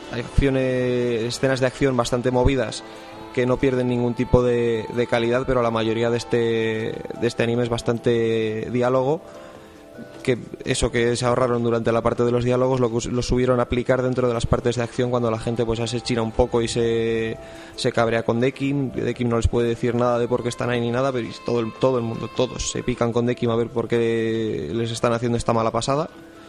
escenas de acción bastante movidas que no pierden ningún tipo de calidad, pero la mayoría de este anime es bastante diálogo, que eso que se ahorraron durante la parte de los diálogos lo subieron a aplicar dentro de las partes de acción, cuando la gente pues ya se china un poco y se cabrea con Dekim. Dekim no les puede decir nada de por qué están ahí ni nada, pero todo el mundo, todos se pican con Dekim a ver por qué les están haciendo esta mala pasada.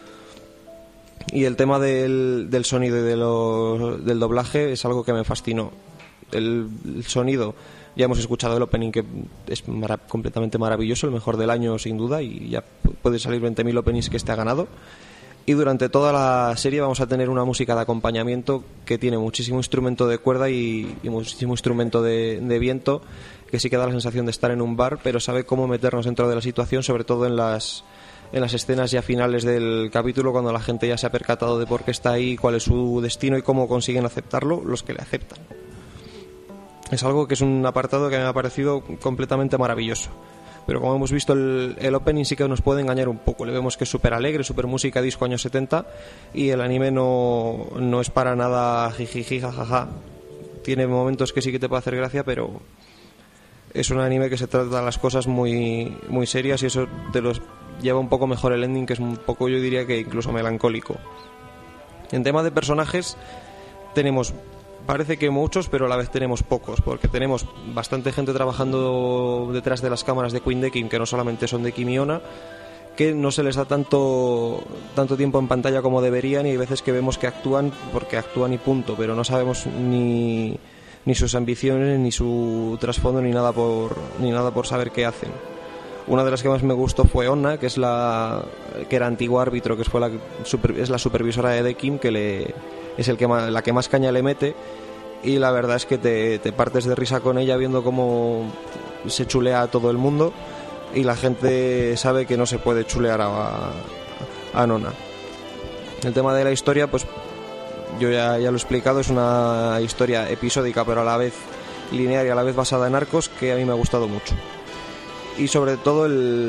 Y el tema del sonido y del doblaje es algo que me fascinó. El sonido, ya hemos escuchado el opening, que es completamente maravilloso, el mejor del año sin duda, y ya puede salir 20.000 openings que este ha ganado. Y durante toda la serie vamos a tener una música de acompañamiento que tiene muchísimo instrumento de cuerda y muchísimo instrumento de viento, que sí que da la sensación de estar en un bar, pero sabe cómo meternos dentro de la situación, sobre todo en las escenas ya finales del capítulo, cuando la gente ya se ha percatado de por qué está ahí, cuál es su destino y cómo consiguen aceptarlo los que le aceptan. Es algo que es un apartado que me ha parecido completamente maravilloso. Pero como hemos visto, el opening sí que nos puede engañar un poco. Le vemos que es súper alegre, súper música disco años 70, y el anime no es para nada jijiji, jajaja. Tiene momentos que sí que te puede hacer gracia, pero es un anime que se trata las cosas muy, muy serias, y eso te los lleva un poco mejor el ending, que es un poco, yo diría que incluso melancólico. En tema de personajes, parece que muchos, pero a la vez tenemos pocos, porque tenemos bastante gente trabajando detrás de las cámaras de Queen Dekim, que no solamente son de Kim y Ona, que no se les da tanto tiempo en pantalla como deberían, y hay veces que vemos que actúan porque actúan y punto, pero no sabemos ni sus ambiciones, ni su trasfondo, ni nada por saber qué hacen. Una de las que más me gustó fue Onna, que era antiguo árbitro, que es la supervisora de Dekim, que es la que más caña le mete, y la verdad es que te partes de risa con ella viendo cómo se chulea a todo el mundo, y la gente sabe que no se puede chulear a Nona. El tema de la historia, pues yo ya lo he explicado, es una historia episódica pero a la vez lineal y a la vez basada en arcos, que a mí me ha gustado mucho. Y sobre todo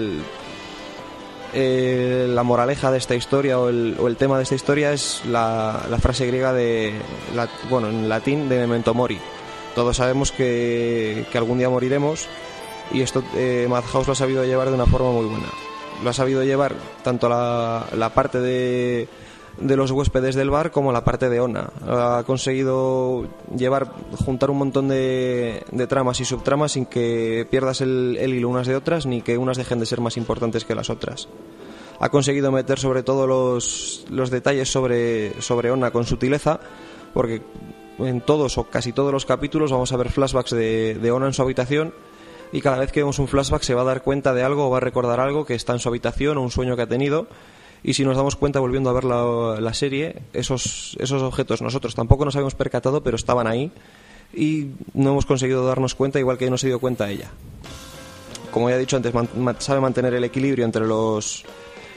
la moraleja de esta historia o el tema de esta historia es la frase griega en latín de Memento Mori. Todos sabemos que algún día moriremos, y esto Madhouse lo ha sabido llevar de una forma muy buena. Lo ha sabido llevar tanto la parte de los huéspedes del bar como la parte de Ona. Ha conseguido juntar un montón de tramas y subtramas sin que pierdas el hilo unas de otras, ni que unas dejen de ser más importantes que las otras. Ha conseguido meter sobre todo los detalles sobre Ona con sutileza, porque en todos o casi todos los capítulos vamos a ver flashbacks de Ona en su habitación, y cada vez que vemos un flashback se va a dar cuenta de algo o va a recordar algo que está en su habitación o un sueño que ha tenido. Y si nos damos cuenta volviendo a ver la serie, esos objetos nosotros tampoco nos habíamos percatado, pero estaban ahí y no hemos conseguido darnos cuenta, igual que no se dio cuenta ella. Como ya he dicho antes, sabe mantener el equilibrio entre los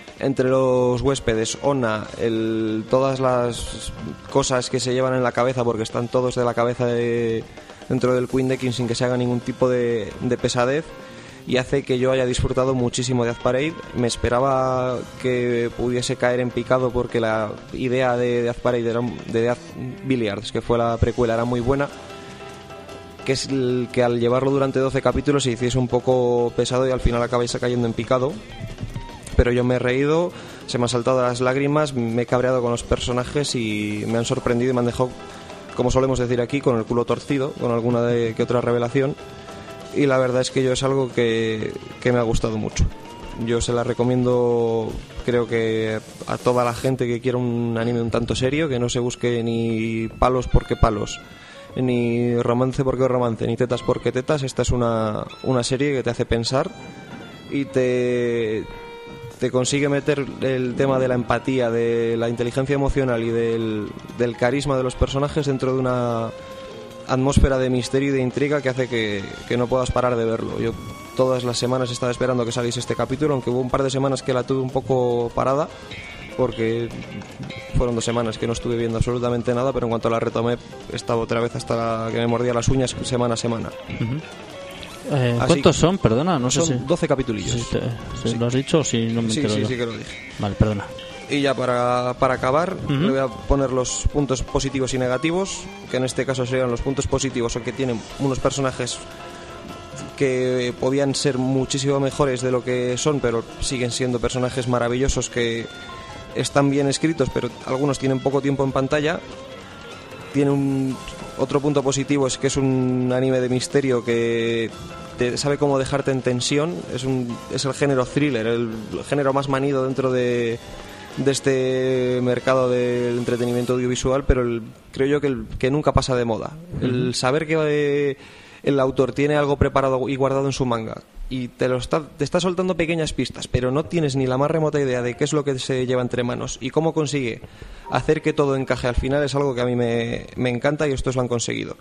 huéspedes, Ona, todas las cosas que se llevan en la cabeza, porque están todos de la cabeza dentro del Queen Dekim sin que se haga ningún tipo de pesadez, y hace que yo haya disfrutado muchísimo de Death Parade. Me esperaba que pudiese caer en picado porque la idea de Death Parade de Death Billiards, que fue la precuela, era muy buena, que es que al llevarlo durante 12 capítulos se hiciese un poco pesado y al final acabáis cayendo en picado. Pero yo me he reído, se me han saltado las lágrimas, me he cabreado con los personajes y me han sorprendido y me han dejado, como solemos decir aquí, con el culo torcido, con alguna que otra revelación. Y la verdad es que es algo que me ha gustado mucho. Yo se la recomiendo, creo que a toda la gente que quiera un anime un tanto serio, que no se busque ni palos porque palos, ni romance porque romance, ni tetas porque tetas. Esta es una serie que te hace pensar y te consigue meter el tema de la empatía, de la inteligencia emocional y del carisma de los personajes dentro de una atmósfera de misterio y de intriga que hace que no puedas parar de verlo. Yo todas las semanas estaba esperando que saliese este capítulo, aunque hubo un par de semanas que la tuve un poco parada, porque fueron 2 semanas que no estuve viendo absolutamente nada, pero en cuanto la retomé estaba otra vez hasta que me mordía las uñas semana a semana. ¿Cuántos son? Perdona, no sé si... 12 capitulillos. Sí. ¿Lo has dicho o si no me entero? Sí que lo dije. Vale, perdona. Y ya para acabar, le voy a poner los puntos positivos y negativos, que en este caso serían los puntos positivos, o que tienen unos personajes que podían ser muchísimo mejores de lo que son, pero siguen siendo personajes maravillosos que están bien escritos, pero algunos tienen poco tiempo en pantalla. Tiene otro punto positivo, es que es un anime de misterio que sabe cómo dejarte en tensión. Es el género thriller, el género más manido dentro de este mercado del entretenimiento audiovisual, pero creo yo que nunca pasa de moda. El saber que el autor tiene algo preparado y guardado en su manga y te está soltando pequeñas pistas, pero no tienes ni la más remota idea de qué es lo que se lleva entre manos y cómo consigue hacer que todo encaje al final, es algo que a mí me encanta, y estos lo han conseguido.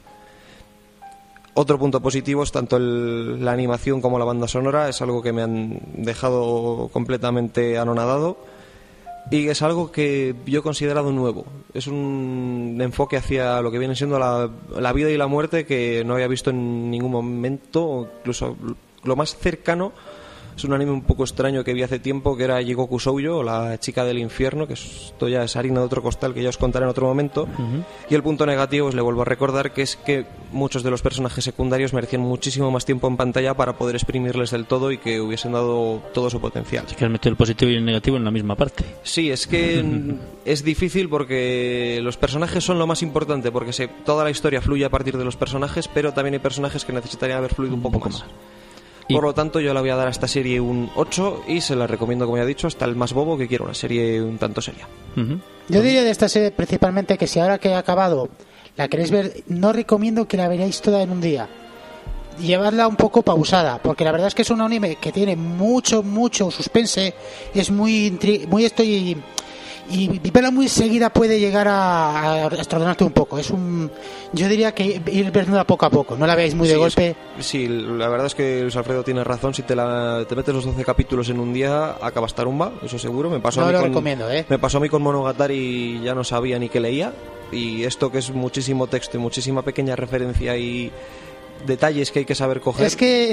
Otro punto positivo es tanto la animación como la banda sonora, es algo que me han dejado completamente anonadado. Y es algo que yo he considerado nuevo. Es un enfoque hacia lo que viene siendo la vida y la muerte que no había visto en ningún momento. Incluso lo más cercano Es un anime un poco extraño que vi hace tiempo, que era Jigoku Shoujo, la chica del infierno, que esto ya es harina de otro costal que ya os contaré en otro momento. Y el punto negativo, os le vuelvo a recordar, que es que muchos de los personajes secundarios merecían muchísimo más tiempo en pantalla para poder exprimirles del todo y que hubiesen dado todo su potencial. Así que has metido el positivo y el negativo en la misma parte. Sí, es que es difícil porque los personajes son lo más importante, porque toda la historia fluye a partir de los personajes, pero también hay personajes que necesitarían haber fluido un poco más. Por lo tanto, yo le voy a dar a esta serie un 8 y se la recomiendo, como ya he dicho, hasta el más bobo que quiera una serie un tanto seria. Yo diría de esta serie principalmente que si ahora que ha acabado la queréis ver, no recomiendo que la veáis toda en un día. Llevadla un poco pausada, porque la verdad es que es un anime que tiene mucho suspense, es muy esto y verla muy seguida puede llegar a extraordinarte un poco. Yo diría que ir viéndola poco a poco, no la veáis muy de golpe. Sí, la verdad es que Luis Alfredo tiene razón. Si te metes los 12 capítulos en un día, acabas tarumba, eso seguro. Me pasó a mí con Monogatari y ya no sabía ni qué leía. Y esto que es muchísimo texto y muchísima pequeña referencia y detalles que hay que saber coger,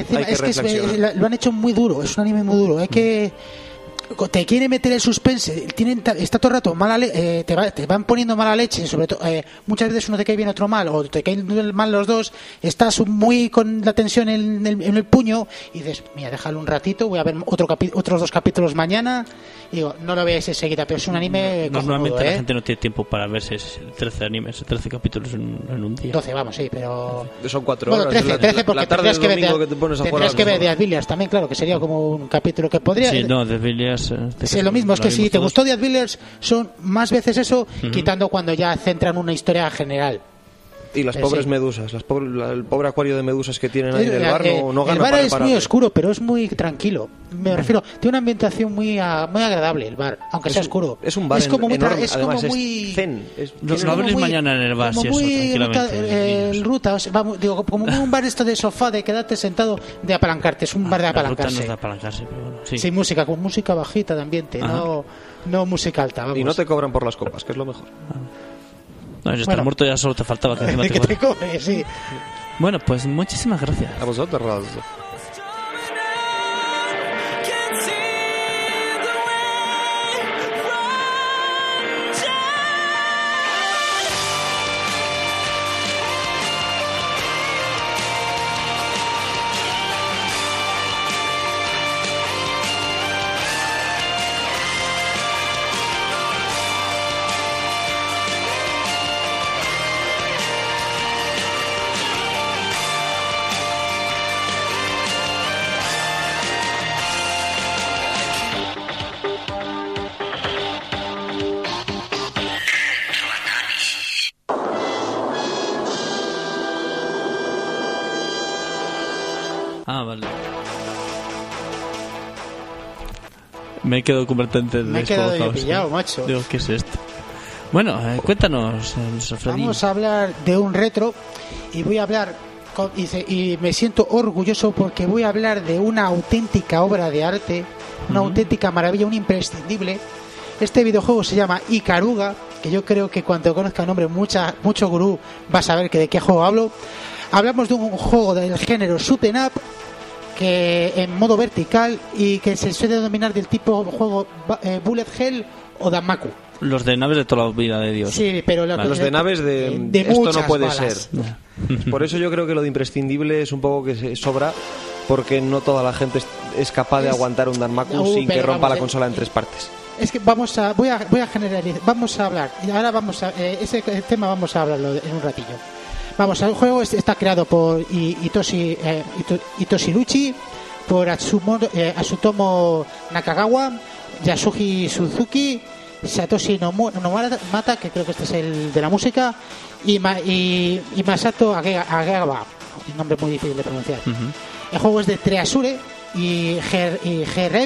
lo han hecho muy duro, es un anime muy duro. Te quiere meter el suspense, está todo el rato te van poniendo mala leche, sobre todo muchas veces uno te cae bien, otro mal, o te caen mal los dos, estás muy con la tensión en el puño y dices, mira, déjalo un ratito, voy a ver otros 2 capítulos mañana, y digo, no lo veáis enseguida, pero es un anime normalmente la gente no tiene tiempo para verse 13 animes, 13 capítulos en un día. 12, vamos, sí, pero son 4 horas. 13 porque tendrías que ver de Death Village también, claro, que sería como un capítulo que podría... Sí, no, Death Village... Sí, lo mismo, es que si te gustó Death Village son más veces eso, quitando cuando ya centran una historia general. Y las pobres medusas, el pobre acuario de medusas que tienen ahí en el bar no gana. El bar es muy oscuro, pero es muy tranquilo. Me refiero, tiene una ambientación muy agradable el bar, aunque sea oscuro. Es un bar enorme, además es zen. No habléis mañana en el bar, si eso, tranquilamente. Ruta, como un bar esto de sofá, de quedarte sentado, de apalancarte. Es un bar de apalancarse. No es de apalancarse, pero bueno, sí. Sí, con música bajita de ambiente, no música alta. Vamos. Y no te cobran por las copas, que es lo mejor. No, si estás muerto ya solo te faltaba que encima te cobre, sí. Bueno, pues muchísimas gracias. A vosotros. Vale. Me he quedado completamente pillado, macho. Digo, ¿qué es esto? Bueno, cuéntanos, Alfredín. Vamos a hablar de un retro y voy a hablar y me siento orgulloso porque voy a hablar de una auténtica obra de arte, una auténtica maravilla, un imprescindible. Este videojuego se llama Ikaruga, que yo creo que cuando conozca el nombre mucho gurú va a saber de qué juego hablo. Hablamos de un juego del género shoot 'em up, que en modo vertical y que se suele denominar del tipo juego bullet hell o danmaku. Los de naves de toda la vida de Dios. Sí, pero los de naves de esto no puede balas. Ser. Por eso yo creo que lo de imprescindible es un poco que se sobra, porque no toda la gente es capaz de aguantar un danmaku sin que rompa la consola en 3 partes. Es que voy a generalizar, vamos a hablar y ahora ese tema vamos a hablarlo en un ratillo. Vamos, el juego está creado por Hitoshi Luchi, por Atsutomo Nakagawa, Yasuji Suzuki, Satoshi Nomata, que creo que este es el de la música, y Masato Agegawa, un nombre muy difícil de pronunciar. El juego es de Treasure y G-Rev.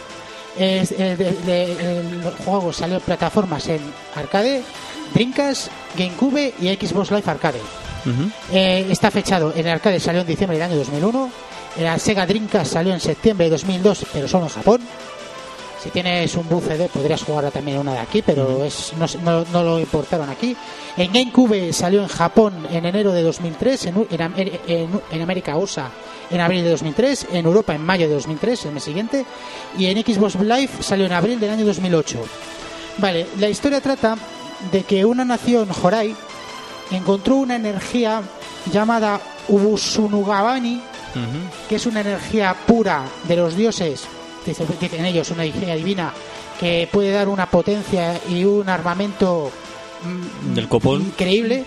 El juego salió en plataformas en arcade, Dreamcast, GameCube y Xbox Live Arcade. Está fechado en el arcade, salió en diciembre del año 2001. En la Sega Dreamcast salió en septiembre de 2002, pero solo en Japón. Si tienes un VCD podrías jugar también una de aquí, pero no lo importaron aquí. En GameCube salió en Japón en enero de 2003, en América USA en abril de 2003, en Europa en mayo de 2003, el mes siguiente, y en Xbox Live salió en abril del año 2008. Vale, la historia trata de que una nación, Horai, encontró una energía llamada Ubusunugabani, que es una energía pura de los dioses, dicen ellos, una energía divina que puede dar una potencia y un armamento del copón increíble.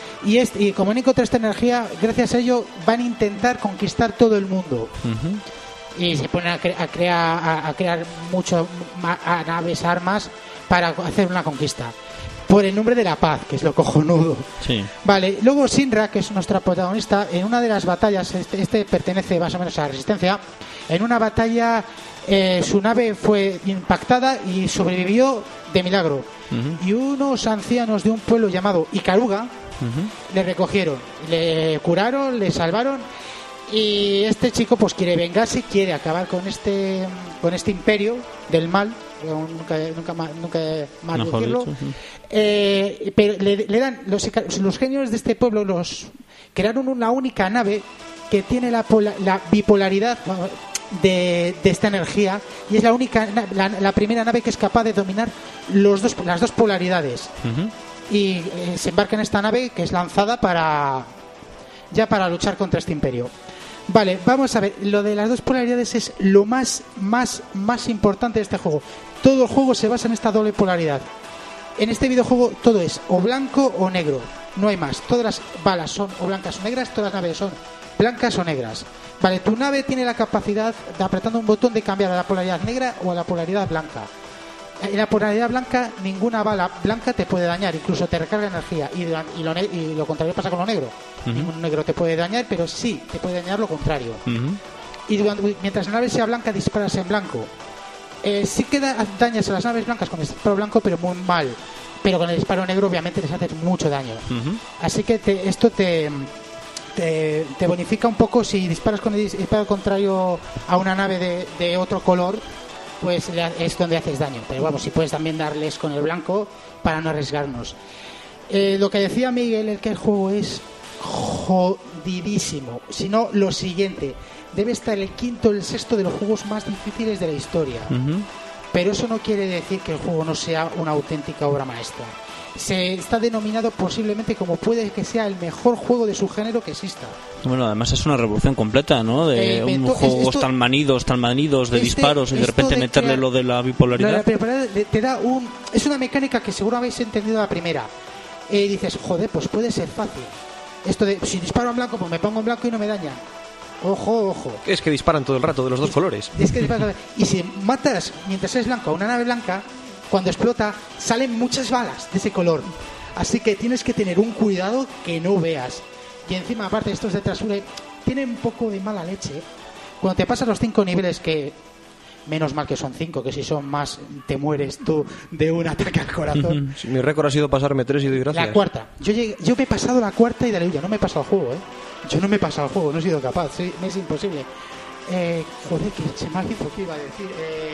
Y como han encontrado esta energía, gracias a ello van a intentar conquistar todo el mundo. Y se ponen a crear mucho naves, armas para hacer una conquista por el nombre de la paz, que es lo cojonudo. Sí. Vale, luego Shinra, que es nuestra protagonista, en una de las batallas, este pertenece más o menos a la Resistencia, en una batalla su nave fue impactada y sobrevivió de milagro. Y unos ancianos de un pueblo llamado Ikaruga le recogieron, le curaron, le salvaron, y este chico pues quiere vengarse, quiere acabar con este imperio del mal, nunca mal decirlo. Pero le dan los genios de este pueblo, crearon una única nave que tiene la bipolaridad de esta energía, y es la única la primera nave que es capaz de dominar las dos polaridades. Y se embarca en esta nave, que es lanzada para luchar contra este imperio. Vale, vamos a ver, lo de las dos polaridades es lo más importante de este juego. Todo el juego se basa en esta doble polaridad. En este videojuego todo es o blanco o negro, no hay más. Todas las balas son o blancas o negras, todas las naves son blancas o negras. Vale, tu nave tiene la capacidad de, apretando un botón, de cambiar a la polaridad negra o a la polaridad blanca. En la polaridad blanca, ninguna bala blanca te puede dañar, incluso te recarga energía, y lo contrario pasa con lo negro. Ningún negro te puede dañar, pero sí te puede dañar lo contrario. Y mientras la nave sea blanca, disparas en blanco. Sí que dañas a las naves blancas con el disparo blanco, pero muy mal. Pero con el disparo negro obviamente les haces mucho daño. Así que esto te bonifica un poco. Si disparas con el disparo contrario a una nave de otro color, pues es donde haces daño. Pero vamos, si puedes también darles con el blanco para no arriesgarnos. Lo que decía Miguel, el que el juego es jodidísimo. Si no, lo siguiente, debe estar el quinto o el sexto de los juegos más difíciles de la historia. Pero eso no quiere decir que el juego no sea una auténtica obra maestra. Se está denominado posiblemente como puede que sea el mejor juego de su género que exista. Bueno, además es una revolución completa, ¿no? De juegos tan manidos de disparos, y de repente meterle lo de la bipolaridad. Te da es una mecánica que seguro habéis entendido a la primera. Dices, joder, pues puede ser fácil. Esto de, si disparo en blanco, pues me pongo en blanco y no me dañan. Ojo. Es que disparan todo el rato de los dos colores. Y si matas mientras eres blanco a una nave blanca, cuando explota salen muchas balas de ese color. Así que tienes que tener un cuidado que no veas. Y encima, aparte, estos de Trasure tienen un poco de mala leche. Cuando te pasas los 5 niveles, que menos mal que son 5, que si son más te mueres tú de un ataque al corazón. Mi récord ha sido pasarme 3 y doy gracias. La cuarta. Yo me he pasado la cuarta y de aleluya. No me he pasado el juego, Yo no me he pasado el juego, no he sido capaz. Sí, me es imposible. Joder, que se me ha dicho que iba a decir.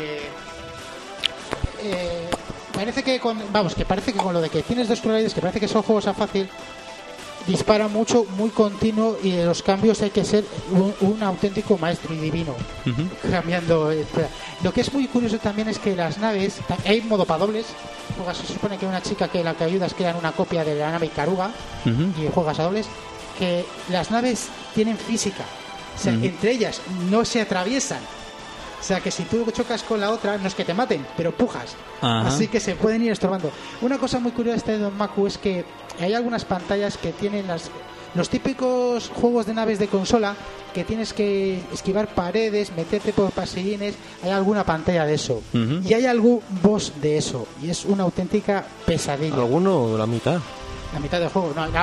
Parece que con lo de que tienes dos polaridades, que parece que son juegos a fácil, dispara mucho, muy continuo, y de los cambios hay que ser un auténtico maestro y divino. Cambiando. Lo que es muy curioso también es que las naves, hay modo para dobles. Se supone que una chica que la que ayudas crean una copia de la nave Ikaruga, y juegas a dobles. Que las naves tienen física, o sea, entre ellas no se atraviesan. O sea, que si tú chocas con la otra, no es que te maten, pero pujas. Así que se pueden ir estorbando. Una cosa muy curiosa de Don Maku es que hay algunas pantallas que tienen los típicos juegos de naves de consola, que tienes que esquivar paredes, meterte por pasillines. Hay alguna pantalla de eso. Y hay algún boss de eso. Y es una auténtica pesadilla. ¿Alguno o la mitad? La mitad del juego. No,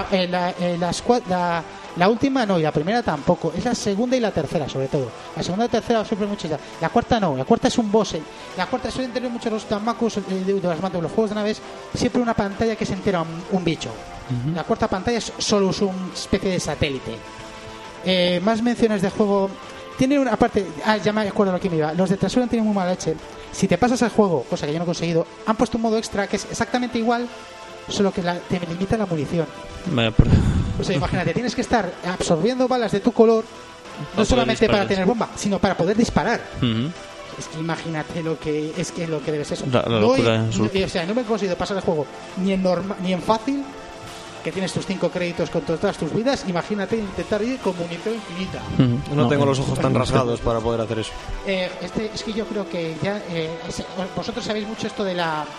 la última no, y la primera tampoco. Es la segunda y la tercera, sobre todo. La segunda y la tercera sufren mucho ya. La cuarta no. La cuarta es un boss. La cuarta suelen tener muchos los Danmakus de los juegos de naves. Siempre una pantalla que se entera un bicho. La cuarta pantalla es solo una especie de satélite. Más menciones de juego. Tiene una parte. Ya me acuerdo lo que me iba. Los de Trasure tienen muy mala leche. Si te pasas el juego, cosa que yo no he conseguido, han puesto un modo extra que es exactamente igual, solo que te limita la munición. O sea, imagínate, tienes que estar absorbiendo balas de tu color No solamente disparar, para tener sí. bomba, sino para poder disparar. Ujú. Es que imagínate lo que debe ser eso. La locura no, absoluta. o sea, no me he conseguido pasar el juego ni en fácil, que tienes tus 5 créditos con todas tus vidas. Imagínate intentar ir con munición infinita. Ujú. No tengo los ojos tan rasgados para poder hacer eso. Es que yo creo que ya vosotros sabéis mucho esto de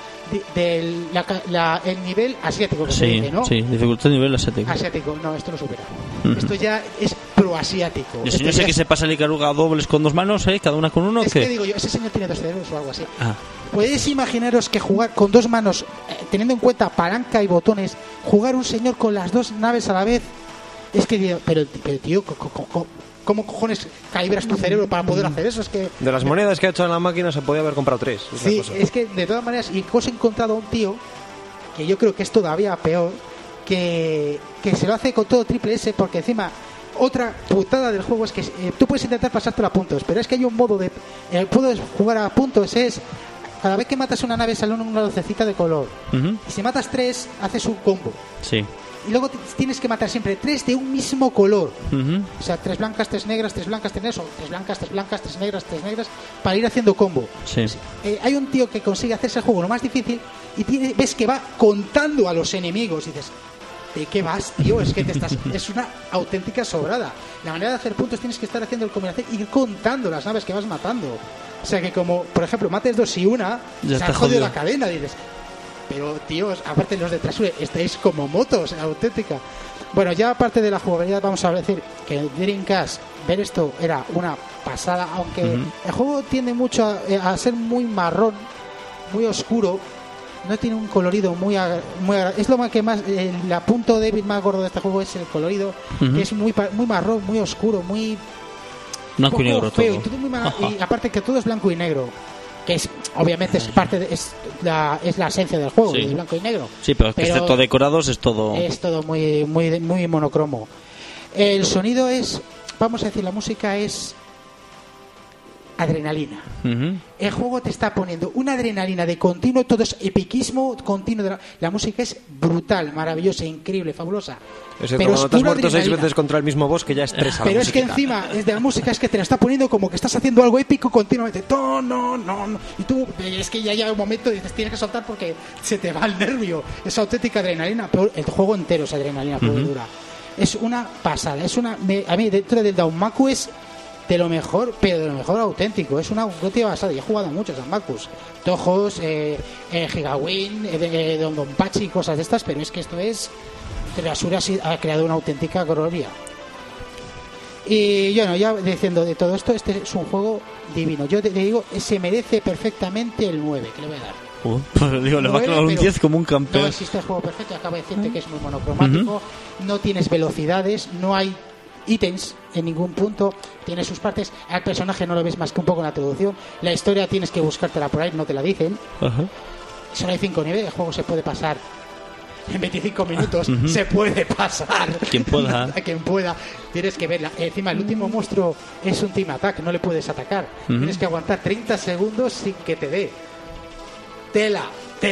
el nivel asiático que se Sí, dice, ¿no? sí, dificultad nivel asiático. Asiático, no, esto lo supera. Ujú. Esto ya es proasiático. ¿Y el señor sé que se pasa el Icaruga a dobles con 2 manos, cada una con uno? Es ¿Qué? que digo yo, ese señor tiene 2 cerebros o algo así. Ah, ¿Podéis imaginaros que jugar con 2 manos, teniendo en cuenta palanca y botones, jugar un señor con las 2 naves a la vez? Es que digo, pero tío, ¿cómo cojones calibras tu cerebro para poder hacer eso? Es que De las monedas que ha hecho en la máquina se podía haber comprado 3. sí, es que de todas maneras, y os he encontrado a un tío que yo creo que es todavía peor, que se lo hace con todo triple S, porque encima otra putada del juego es que tú puedes intentar pasártelo a puntos, pero es que hay un modo de puedes jugar a puntos, es cada vez que matas una nave sale una lucecita de color, ujú. y si matas 3 haces un combo, Sí. y luego tienes que matar siempre 3 de un mismo color. Ujú. O sea, 3 blancas, 3 negras, 3 blancas, 3 negras, o 3 blancas, 3 blancas, 3 negras, 3 negras, para ir haciendo combo. Sí. Hay un tío que consigue hacerse el juego lo más difícil y ves que va contando a los enemigos y dices, ¿de qué vas, tío? Es que es una auténtica sobrada. La manera de hacer puntos tienes que estar haciendo el combinación y ir contando las naves que vas matando. O sea que como, por ejemplo, mates 2 y una, Ya se está ha jodido jodido. la cadena, dices. Pero, tíos, aparte los de Trasure, estáis como motos, auténtica. Bueno, ya aparte de la jugabilidad, vamos a decir que en Dreamcast ver esto era una pasada, aunque el juego tiende mucho a ser muy marrón, muy oscuro, no tiene un colorido muy es lo que más, el punto débil más gordo de este juego es el colorido, que es muy marrón, muy oscuro, muy Blanco y poco negro feo, todo. y todo muy y aparte que todo es blanco y negro, que es obviamente es parte es la esencia del juego, Sí. es blanco y negro. Sí, pero excepto decorados es todo... Es todo muy monocromo. El sonido es, vamos a decir, la música es adrenalina. Ujú. El juego te está poniendo una adrenalina de continuo, todo es epiquismo continuo. La música es brutal, maravillosa, increíble, fabulosa. Excepto Pero cuando es te has pura muerto 6 adrenalina. veces contra el mismo boss que ya estresa Pero la es que musiquita. encima es de la música, es que te la está poniendo como que estás haciendo algo épico continuamente. No. Y tú, es que ya llega un momento y dices, tienes que soltar porque se te va el nervio. Es auténtica adrenalina, pero el juego entero es adrenalina pura y dura. Es una pasada. A mí, dentro del Danmaku es de lo mejor, pero de lo mejor auténtico. Es una auténtica pasada. Yo he jugado muchos Danmakus. Tojos, Gigawin, Donpachi y cosas de estas, pero es que esto es... Trasure ha creado una auténtica gloria. Y bueno, ya diciendo de todo esto, este es un juego divino. Yo te digo, se merece perfectamente el 9, que le voy a dar. Pues digo, le va a clavar un Pero 10 como un No campeón. existe el juego perfecto, acabo de decirte que es muy monocromático, no tienes velocidades, no hay ítems en ningún punto, tiene sus partes, al personaje no lo ves más que un poco en la traducción, la historia tienes que buscártela por ahí, no te la dicen, Ajá. solo hay 5 niveles, el juego se puede pasar en 25 minutos, se puede pasar. Quien pueda. A quien pueda, tienes que verla. Encima, el último monstruo es un team attack, no le puedes atacar. Tienes que aguantar 30 segundos sin que te dé. Tela.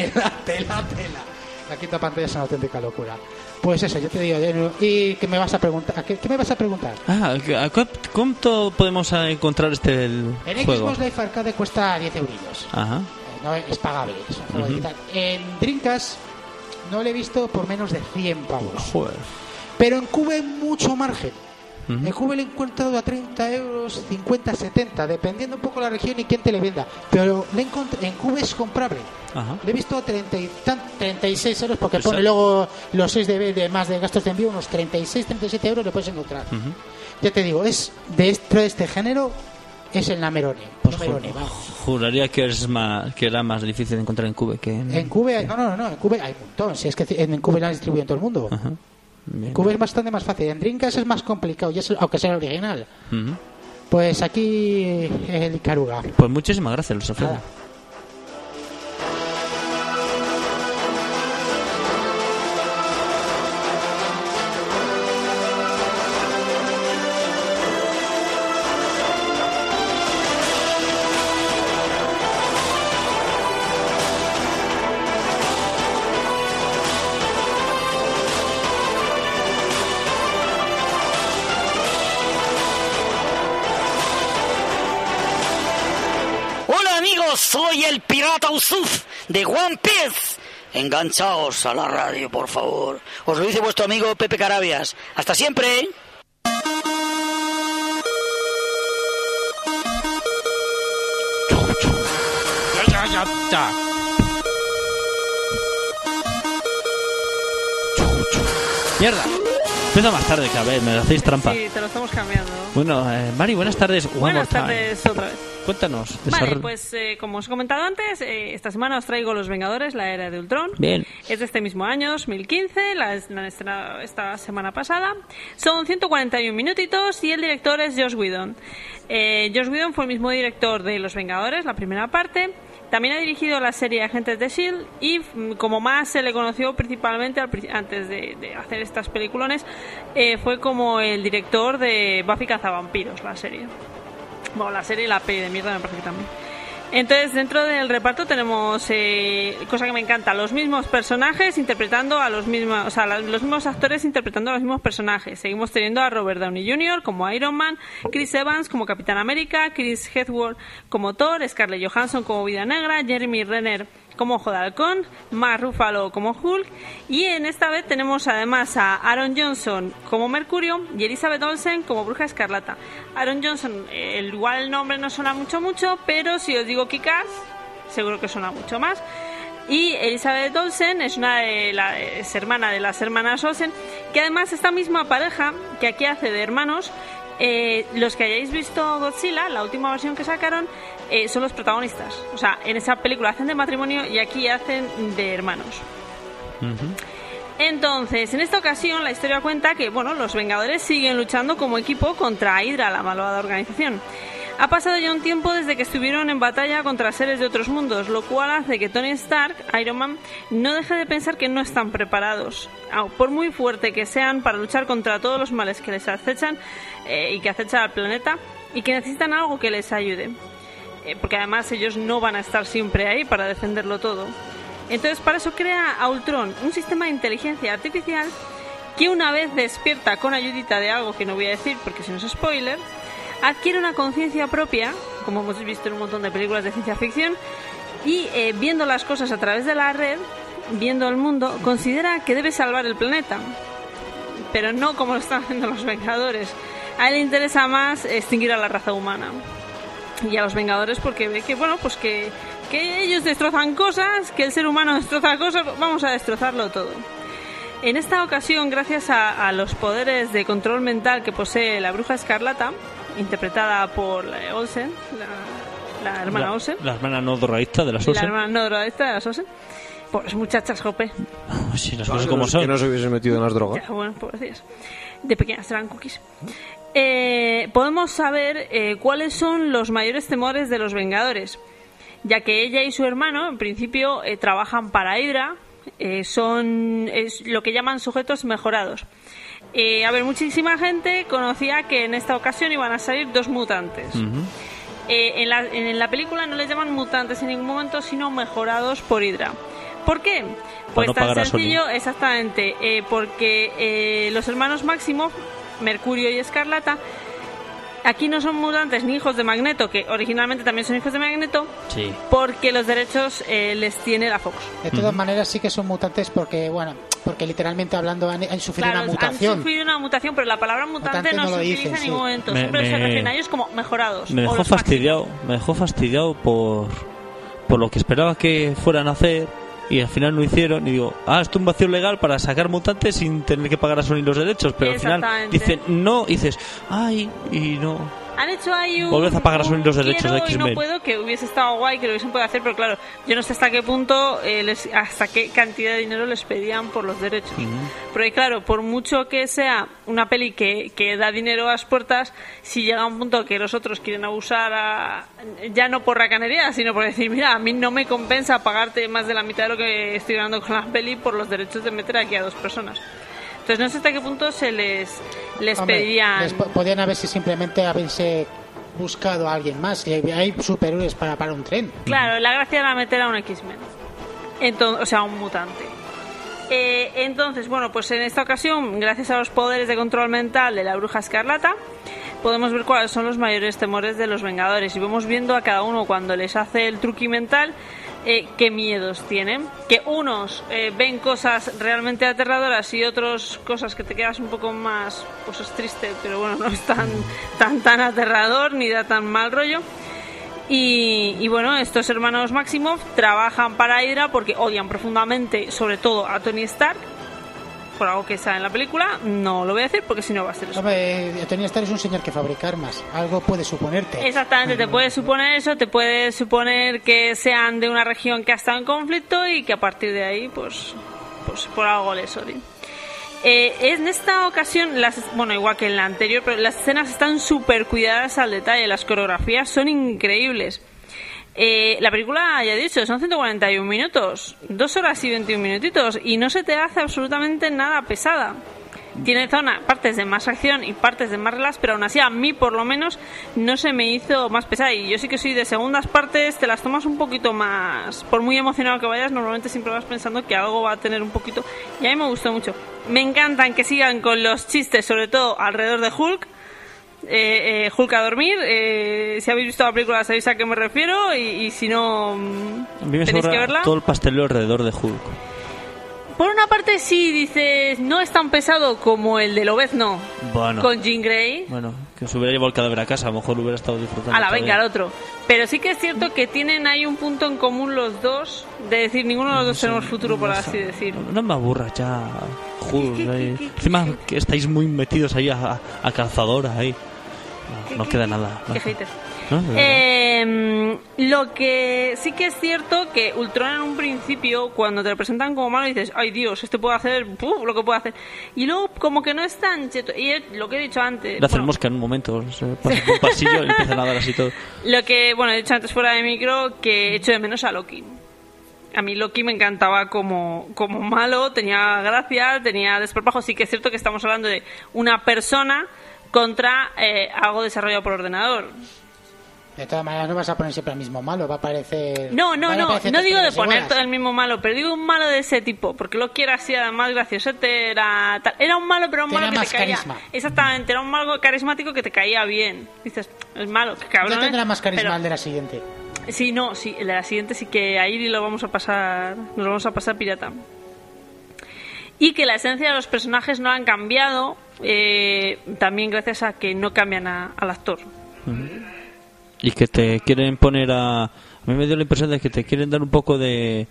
La quinta pantalla es una auténtica locura. Pues eso, yo te digo. ¿Y qué me vas a preguntar? ¿Qué me vas a preguntar? ¿Cuánto podemos encontrar En juego? Xbox Live Arcade cuesta 10 eurillos. Ajá. No es pagable, es un juego digital. En Dreamcast no lo he visto por menos de 100 pavos. Joder. Pero en Cube hay mucho margen. En Cube le he encontrado a 30 euros, 50, 70, dependiendo un poco la región y quién te le venda. Pero en Cube es comprable. Ajá. Le he visto 36 euros porque Exacto. pone luego los 6 de más de gastos de envío, unos 36, 37 euros le puedes encontrar. Ya te digo, es dentro de este género, es el Namerone. Pues Namerone, vamos. juraría que era más difícil de encontrar en Cube que En Cube, no, en Cube hay un montón. Si es que en Cube la han distribuido en todo el mundo. Ajá. Bien. En Cube es bastante más fácil. En Dreamcast es más complicado, aunque sea el original. Ujú. Pues aquí el Icaruga. Pues muchísimas gracias, Luis Alfredo. Nada. soy el pirata Usopp de One Piece. Enganchaos a la radio, por favor. Os lo dice vuestro amigo Pepe Carabias. Hasta siempre. Ya. Mierda. Empieza más tarde, que a ver, me lo hacéis trampa. Sí, te lo estamos cambiando. Bueno, Mari, buenas tardes. Buenas tardes otra vez. Cuéntanos. Vale, pues como os he comentado antes, esta semana os traigo Los Vengadores, la era de Ultron. Bien. Es de este mismo año, 2015, la han estrenado esta semana pasada. Son 141 minutitos y el director es Joss Whedon. Joss Whedon fue el mismo director de Los Vengadores, la primera parte. También ha dirigido la serie Agentes de S.H.I.E.L.D. y como más se le conoció principalmente antes de hacer estas peliculones, fue como el director de Buffy Cazavampiros, la serie. Bueno, la serie y la peli de mierda me parece que también. Entonces, dentro del reparto tenemos, cosa que me encanta, los mismos personajes interpretando a los mismos, o sea, los mismos actores interpretando a los mismos personajes. Seguimos teniendo a Robert Downey Jr. como Iron Man, Chris Evans como Capitán América, Chris Hemsworth como Thor, Scarlett Johansson como Viuda Negra, Jeremy Renner como Ojo de Halcón, Mark Ruffalo como Hulk, y en esta vez tenemos además a Aaron Johnson como Mercurio y Elizabeth Olsen como Bruja Escarlata. Aaron Johnson, igual el nombre no suena mucho, pero si os digo Kick-Ass, seguro que suena mucho más. Y Elizabeth Olsen es es hermana de las hermanas Olsen, que además esta misma pareja que aquí hace de hermanos, los que hayáis visto Godzilla, la última versión que sacaron, son los protagonistas. O sea, en esa película hacen de matrimonio y aquí hacen de hermanos. Uh-huh. Entonces, en esta ocasión la historia cuenta que, bueno, los Vengadores siguen luchando como equipo contra Hydra, la malvada organización. Ha pasado ya un tiempo desde que estuvieron en batalla contra seres de otros mundos, lo cual hace que Tony Stark, Iron Man, no deje de pensar que no están preparados, por muy fuerte que sean, para luchar contra todos los males que les acechan y que acechan al planeta, y que necesitan algo que les ayude, porque además ellos no van a estar siempre ahí para defenderlo todo. Entonces, para eso crea a Ultron, un sistema de inteligencia artificial que, una vez despierta con ayudita de algo que no voy a decir porque si no es spoiler, adquiere una conciencia propia, como hemos visto en un montón de películas de ciencia ficción, y viendo las cosas a través de la red, viendo el mundo, considera que debe salvar el planeta, pero no como lo están haciendo los Vengadores. A él le interesa más extinguir a la raza humana y a los Vengadores, porque ve que, bueno, pues que ellos destrozan cosas, que el ser humano destroza cosas, vamos a destrozarlo todo. En esta ocasión, gracias a los poderes de control mental que posee la Bruja Escarlata, interpretada por Olsen, la hermana Olsen. La hermana no drogadicta de las Olsen. La hermana no drogadicta de las Olsen. Pobres muchachas, jope. Sí, las cosas como son. Que no se hubiesen metido en las drogas. Ya, bueno, pobrecillas. De pequeñas eran cookies. Podemos saber cuáles son los mayores temores de los Vengadores, ya que ella y su hermano, en principio, trabajan para Hydra, son lo que llaman sujetos mejorados. Muchísima gente conocía que en esta ocasión iban a salir dos mutantes. Uh-huh. En la película no les llaman mutantes en ningún momento, sino mejorados por Hydra. ¿Por qué? Pues tan sencillo, exactamente, porque los hermanos Máximo, Mercurio y Escarlata, aquí no son mutantes ni hijos de Magneto, que originalmente también son hijos de Magneto, sí, porque los derechos les tiene la Fox. De todas maneras sí que son mutantes porque, bueno, porque literalmente hablando han sufrido una mutación. Han sufrido una mutación, pero la palabra mutante no se utiliza en ningún momento. Siempre se refieren a ellos como mejorados. Me dejó fastidiado por lo que esperaba que fueran a hacer. Y al final no hicieron, y digo, esto es un vacío legal para sacar mutantes sin tener que pagar a Sony los derechos, pero al final dicen no, y dices, y no. Han hecho ahí volvés a pagar a Sony los derechos de X-Men. Y no puedo, que hubiese estado guay, que lo hubiesen podido hacer, pero claro, yo no sé hasta qué punto, hasta qué cantidad de dinero les pedían por los derechos. Uh-huh. Porque claro, por mucho que sea una peli que da dinero a las puertas, si llega un punto que los otros quieren abusar, ya no por racanería, sino por decir, mira, a mí no me compensa pagarte más de la mitad de lo que estoy ganando con la peli por los derechos de meter aquí a dos personas. Entonces no sé hasta qué punto se les pedirían... Podrían haberse simplemente haberse buscado a alguien más. Hay superhéroes para un tren. Claro, la gracia era meter a un X-Men. Entonces, o sea, un mutante. Entonces, bueno, pues en esta ocasión, gracias a los poderes de control mental de la Bruja Escarlata, podemos ver cuáles son los mayores temores de los Vengadores y vemos viendo a cada uno cuando les hace el truqui mental qué miedos tienen, que unos ven cosas realmente aterradoras y otros cosas que te quedas un poco más, pues es triste, pero bueno, no es tan aterrador ni da tan mal rollo. Y bueno, estos hermanos Maximoff trabajan para Hydra porque odian profundamente, sobre todo a Tony Stark, por algo que está en la película. No lo voy a decir porque si no va a ser eso. Hombre, Tony Stark es un señor que fabrica armas. Algo puede suponerte. Exactamente, te puedes suponer eso, te puedes suponer que sean de una región que ha estado en conflicto y que a partir de ahí, pues por algo les odien. En esta ocasión, bueno, igual que en la anterior, pero las escenas están súper cuidadas al detalle, las coreografías son increíbles. La película, ya he dicho, son 141 minutos, 2 horas y 21 minutitos, y no se te hace absolutamente nada pesada. Tiene partes de más acción y partes de más relax, pero aún así a mí por lo menos no se me hizo más pesada. Y yo sí que soy de segundas partes, te las tomas un poquito más. Por muy emocionado que vayas, normalmente siempre vas pensando que algo va a tener un poquito. Y a mí me gustó mucho. Me encantan que sigan con los chistes, sobre todo alrededor de Hulk. Hulk a dormir. Si habéis visto la película sabéis a qué me refiero, y si no, a mí me tenéis que verla. Todo el pasteleo alrededor de Hulk. Por una parte sí, dices, no es tan pesado como el de Lobezno, bueno, con Jean Grey. Bueno, que se hubiera llevado el cadáver a casa, a lo mejor lo hubiera estado disfrutando. Venga, el otro. Pero sí que es cierto que tienen ahí un punto en común los dos, de decir, ninguno de los dos tenemos futuro, por así decir. No me aburra ya, Hulk. Encima que estáis muy metidos ahí a calzadora ahí. No queda nada. Qué hater. ¿No? Lo que sí que es cierto que Ultron en un principio, cuando te lo presentan como malo, dices, ay Dios, este puede hacer lo que puede hacer, y luego como que no es tan cheto. Y es lo que he dicho antes, le hacen mosca en un momento, se pasa por un pasillo y empiezan a dar así todo. Lo que, bueno, he dicho antes fuera de micro, que echo de menos a Loki. A mí Loki me encantaba como malo, tenía gracia, tenía desparpajo. Sí que es cierto que estamos hablando de una persona contra algo desarrollado por ordenador. De todas maneras no vas a poner siempre el mismo malo, va a aparecer... No digo de poner todo el mismo malo, pero digo un malo de ese tipo, porque lo quiero así, además graciosete, era un malo, pero un malo que te caía... Carisma. Exactamente, era un malo carismático que te caía bien. Dices, el malo, que cabrón. Ya tendrá más carisma el de la siguiente. Sí, el de la siguiente sí que ahí nos lo vamos a pasar pirata. Y que la esencia de los personajes no han cambiado, también gracias a que no cambian al actor. Y que te quieren poner a mí me dio la impresión de que te quieren dar un poco de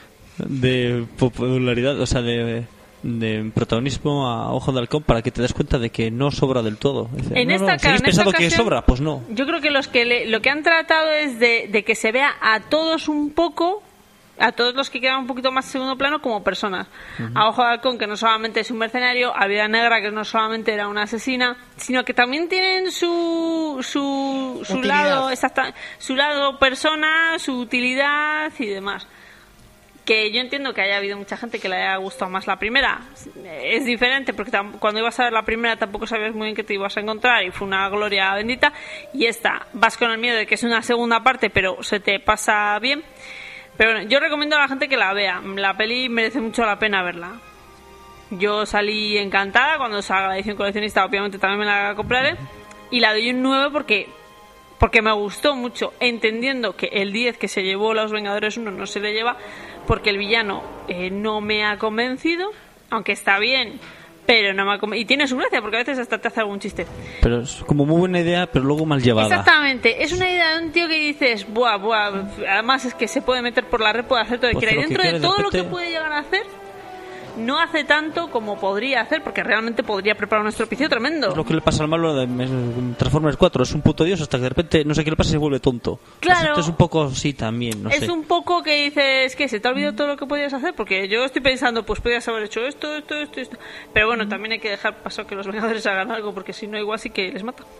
popularidad, o sea, de protagonismo a Ojo de Halcón, para que te des cuenta de que no sobra del todo. ¿Seguís pensando que sobra? Pues no. Yo creo que lo que han tratado es de que se vea a todos un poco, a todos los que quedan un poquito más en segundo plano, como personas. A Ojo de Halcón, que no solamente es un mercenario, a Viuda Negra, que no solamente era una asesina, sino que también tienen su lado, su lado persona, su utilidad y demás. Que yo entiendo que haya habido mucha gente que le haya gustado más la primera. Es diferente porque cuando ibas a ver la primera tampoco sabías muy bien qué te ibas a encontrar y fue una gloria bendita. Y esta, vas con el miedo de que es una segunda parte, pero se te pasa bien. Pero bueno, yo recomiendo a la gente que la vea. La peli merece mucho la pena verla. Yo salí encantada. Cuando salga la edición coleccionista, obviamente también me la compraré. Y la doy un 9 porque me gustó mucho, entendiendo que el 10 que se llevó Los Vengadores 1 no se le lleva, porque el villano no me ha convencido, aunque está bien, pero no me ha convencido. Y tiene su gracia, porque a veces hasta te hace algún chiste. Pero es como muy buena idea, pero luego mal llevada. Exactamente, es una idea de un tío que dices, buah, además es que se puede meter por la red, puede hacer todo lo que quiera. Y dentro de todo lo que puede llegar a hacer, no hace tanto como podría hacer, porque realmente podría preparar un estropicio tremendo. Es lo que le pasa al malo de Transformers 4, es un puto dios hasta que de repente no sé qué le pasa y se vuelve tonto. Claro. Pues es un poco así también, no sé. Es un poco que dices, que se te ha olvidado todo lo que podías hacer, porque yo estoy pensando, pues podías haber hecho esto. Pero bueno, también hay que dejar paso que los Vengadores hagan algo, porque si no igual sí que les mata.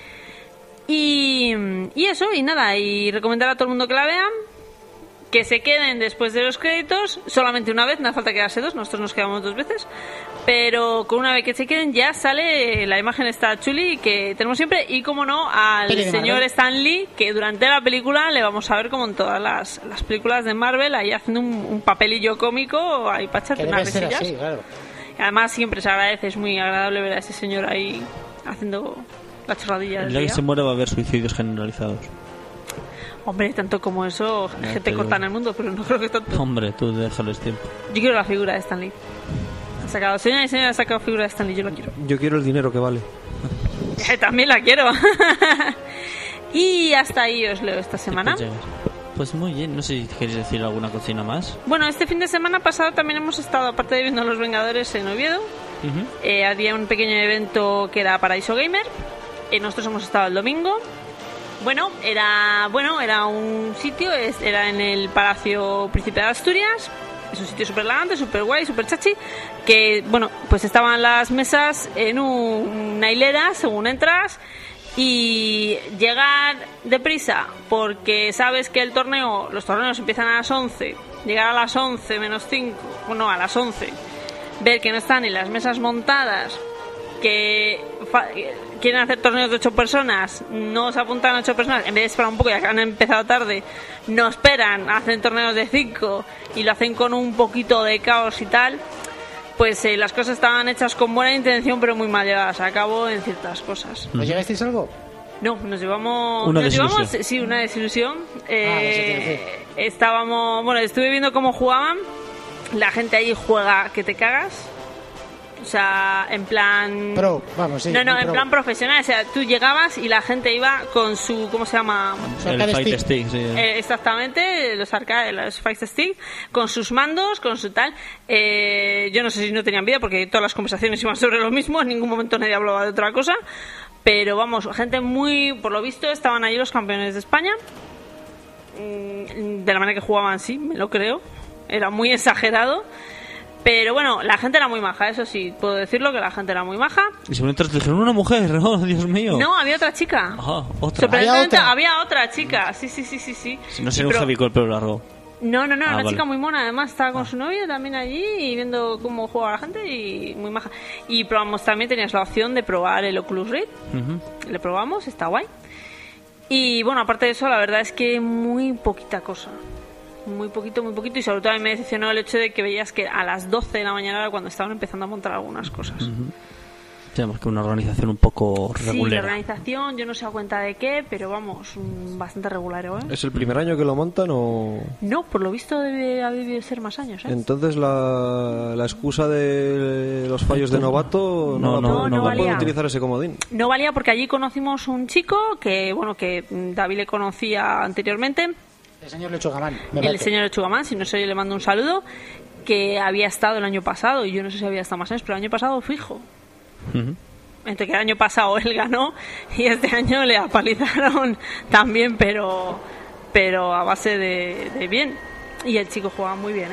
Y eso, y nada, y recomendar a todo el mundo que la vean. Que se queden después de los créditos solamente una vez, no hace falta quedarse dos, nosotros nos quedamos 2 veces, pero con una vez que se queden ya sale la imagen esta chuli que tenemos siempre, y como no, al señor Stan Lee, que durante la película le vamos a ver como en todas las películas de Marvel, ahí haciendo un papelillo cómico, ahí para echarte unas risillas. Así, claro. Además siempre se agradece, es muy agradable ver a ese señor ahí haciendo la chorradilla del El día que día. se muera va a haber suicidios generalizados. Hombre, tanto como eso, gente corta en el mundo, pero no creo que tanto. Hombre, tú déjales tiempo. Yo quiero la figura de Stan Lee. Señora y señora, ha sacado figura de Stan Lee, yo la quiero. Yo quiero el dinero que vale. También la quiero. Y hasta ahí os leo esta semana. Pues muy bien, no sé si queréis decir alguna cocina más. Bueno, este fin de semana pasado también hemos estado, aparte de viendo Los Vengadores en Oviedo, había un pequeño evento que era Paraíso Gamer. Nosotros hemos estado el domingo. Era un sitio, era en el Palacio Príncipe de Asturias. Es un sitio súper elegante, súper guay, súper chachi. Que, pues estaban las mesas en una hilera según entras. Y llegar deprisa, porque sabes que los torneos empiezan a las 11. Llegar a las 11 menos 5, a las 11. Ver que no están ni las mesas montadas, que quieren hacer torneos de 8 personas, no se apuntan a 8 personas, en vez de esperar un poco, ya que han empezado tarde, no esperan, hacen torneos de 5 y lo hacen con un poquito de caos y tal. Pues las cosas estaban hechas con buena intención, pero muy mal llevadas a cabo en ciertas cosas. ¿Os llevasteis algo? No, nos llevamos... Una desilusión. Sí, una desilusión. Eso Estuve viendo cómo jugaban. La gente ahí juega que te cagas. O sea, en plan... Pro, vamos, sí. No, en pro. plan profesional. O sea, tú llegabas y la gente iba con su... ¿Cómo se llama? El Arcade Fight Stick. Stick, sí. Exactamente, los Fight Stick, con sus mandos, con su tal. Yo no sé si no tenían vida, porque todas las conversaciones iban sobre lo mismo. En ningún momento nadie hablaba de otra cosa. Pero vamos, gente muy... Por lo visto, estaban allí los campeones de España. De la manera que jugaban, sí, me lo creo. Era muy exagerado. Pero bueno, la gente era muy maja, eso sí, puedo decirlo, que la gente era muy maja. Y según entras te dijeron una mujer, oh, Dios mío. No, había otra chica. Ajá, otra. Sorprendentemente había otra chica, sí. Si no será un Javi con el pelo largo. No, una vale. chica muy mona, además estaba con su novio también allí y viendo cómo juega la gente y muy maja. Y probamos también, tenías la opción de probar el Oculus Rift. Le probamos, está guay. Y bueno, aparte de eso, la verdad es que muy poquita cosa. Muy poquito, y sobre todo a mí me decepcionó el hecho de que veías que a las 12 de la mañana era cuando estaban empezando a montar algunas cosas. Tenemos que una organización un poco regular. Sí, la organización, yo no sé a cuenta de qué, pero vamos, bastante regular, ¿eh? ¿Es el primer año que lo montan o...? No, por lo visto debe ser más años, ¿eh? Entonces la excusa de los fallos de novato no valía. pueden utilizar ese comodín. No valía porque allí conocimos un chico que David le conocía anteriormente. El señor Lechugamán. El señor Lechugamán, si no sé, yo le mando un saludo, que había estado el año pasado, y yo no sé si había estado más años, pero el año pasado fijo. Entre que el año pasado él ganó y este año le apalizaron también, pero a base de bien. Y el chico jugaba muy bien, ¿eh?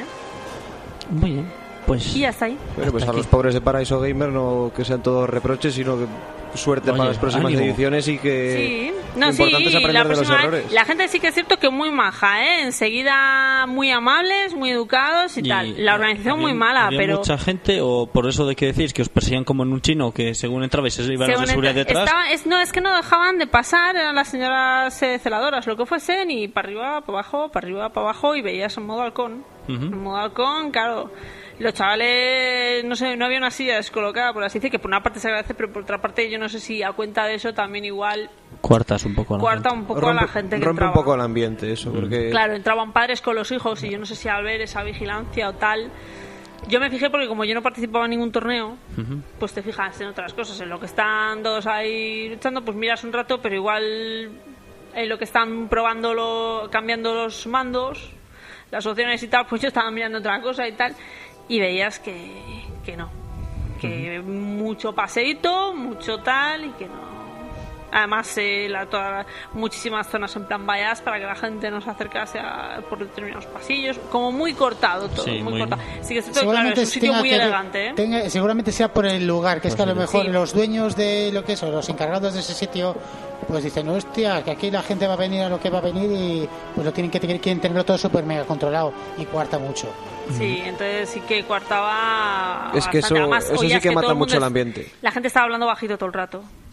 Muy bien, pues... Y hasta ahí. Bueno, pues a los pobres de Paraíso Gamer no que sean todos reproches, sino que suerte para las próximas ediciones y que sí. lo importante es aprender de los errores. La gente sí que es cierto que muy maja, ¿eh? Enseguida muy amables, muy educados y tal. La organización muy mala, había pero... mucha gente, o por eso de que decís que os perseguían como en un chino, que según entrabais iban los de seguridad detrás. Es que no dejaban de pasar, eran las señoras celadoras, lo que fuesen, y para arriba, para abajo, para arriba, para abajo, y veías en modo halcón. En modo halcón, claro... Los chavales, no sé, no había una silla descolocada, por así decir, que por una parte se agradece, pero por otra parte yo no sé si a cuenta de eso también igual... Cuartas un poco a la gente. Un poco a la gente que rompe entraba. un poco el ambiente eso, porque... Claro, entraban padres con los hijos y yo no sé si al ver esa vigilancia o tal... Yo me fijé porque como yo no participaba en ningún torneo, pues te fijas en otras cosas, en lo que están todos ahí luchando, pues miras un rato, pero igual en lo que están probando, cambiando los mandos, las opciones y tal, pues yo estaba mirando otra cosa y tal... Y veías que no, que mucho paseíto, mucho tal y que no. Además, muchísimas zonas en plan vallas para que la gente no se acercase por determinados pasillos, como muy cortado todo, sí, muy cortado. Sí que claro, es un sitio muy elegante, ¿eh? Seguramente sea por el lugar, que es que a lo mejor sí. Los dueños de lo que es, o los encargados de ese sitio, pues dicen, hostia, que aquí la gente va a venir a lo que va a venir y pues quieren tenerlo todo súper mega controlado y cuarta mucho. Sí, entonces sí que cuartaba es que bastante. Además, eso sí que mata mucho el ambiente. La gente estaba hablando bajito todo el rato.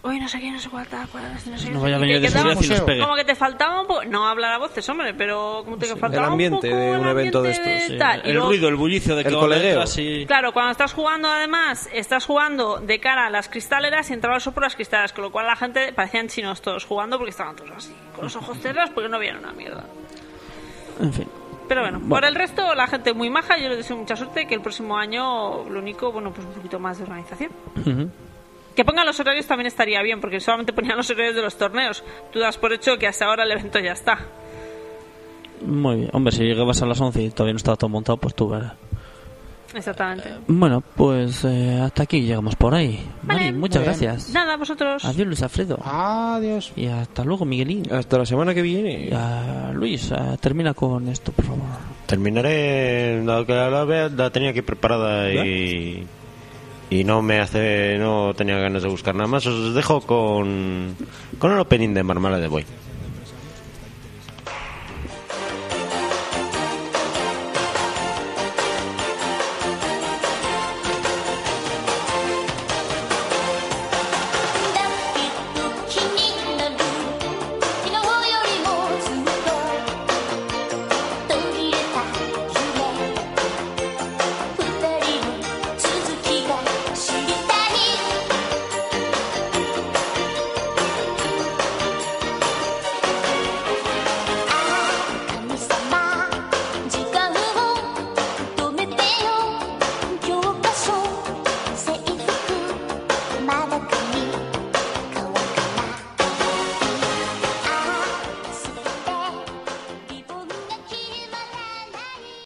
Uy, no sé qué, no sé cuál, no sé. No vaya a venir de seguridad y nos pegue. Como que te faltaba un poco, no hablar a voces, hombre, pero como te faltaba el ambiente un poco de un evento de ambiente estos. tal. El ruido, el bullicio de que colegueo. así... Claro, cuando estás jugando, además, estás jugando de cara a las cristaleras y entraba el sol por las cristaleras, con lo cual la gente parecían chinos todos jugando porque estaban todos así, con los ojos cerrados porque no veían una mierda. En fin. Pero bueno, por el resto, la gente muy maja, yo les deseo mucha suerte, que el próximo año, lo único, bueno, pues un poquito más de organización. Ujú. Que pongan los horarios también estaría bien, porque solamente ponían los horarios de los torneos. Tú das por hecho que hasta ahora el evento ya está. Muy bien. Hombre, si llegabas a las 11 y todavía no estaba todo montado, pues tú verás. Exactamente. Bueno, pues hasta aquí llegamos por ahí. Vale. Mari, muchas Muy bien. gracias. Nada, vosotros. Adiós, Luis Alfredo. Adiós. Y hasta luego, Miguelín. Hasta la semana que viene. Y Luis, termina con esto, por favor. Terminaré, dado que la tenía aquí preparada y no tenía ganas de buscar nada más. Os dejo con el opening de Marmalade Boy.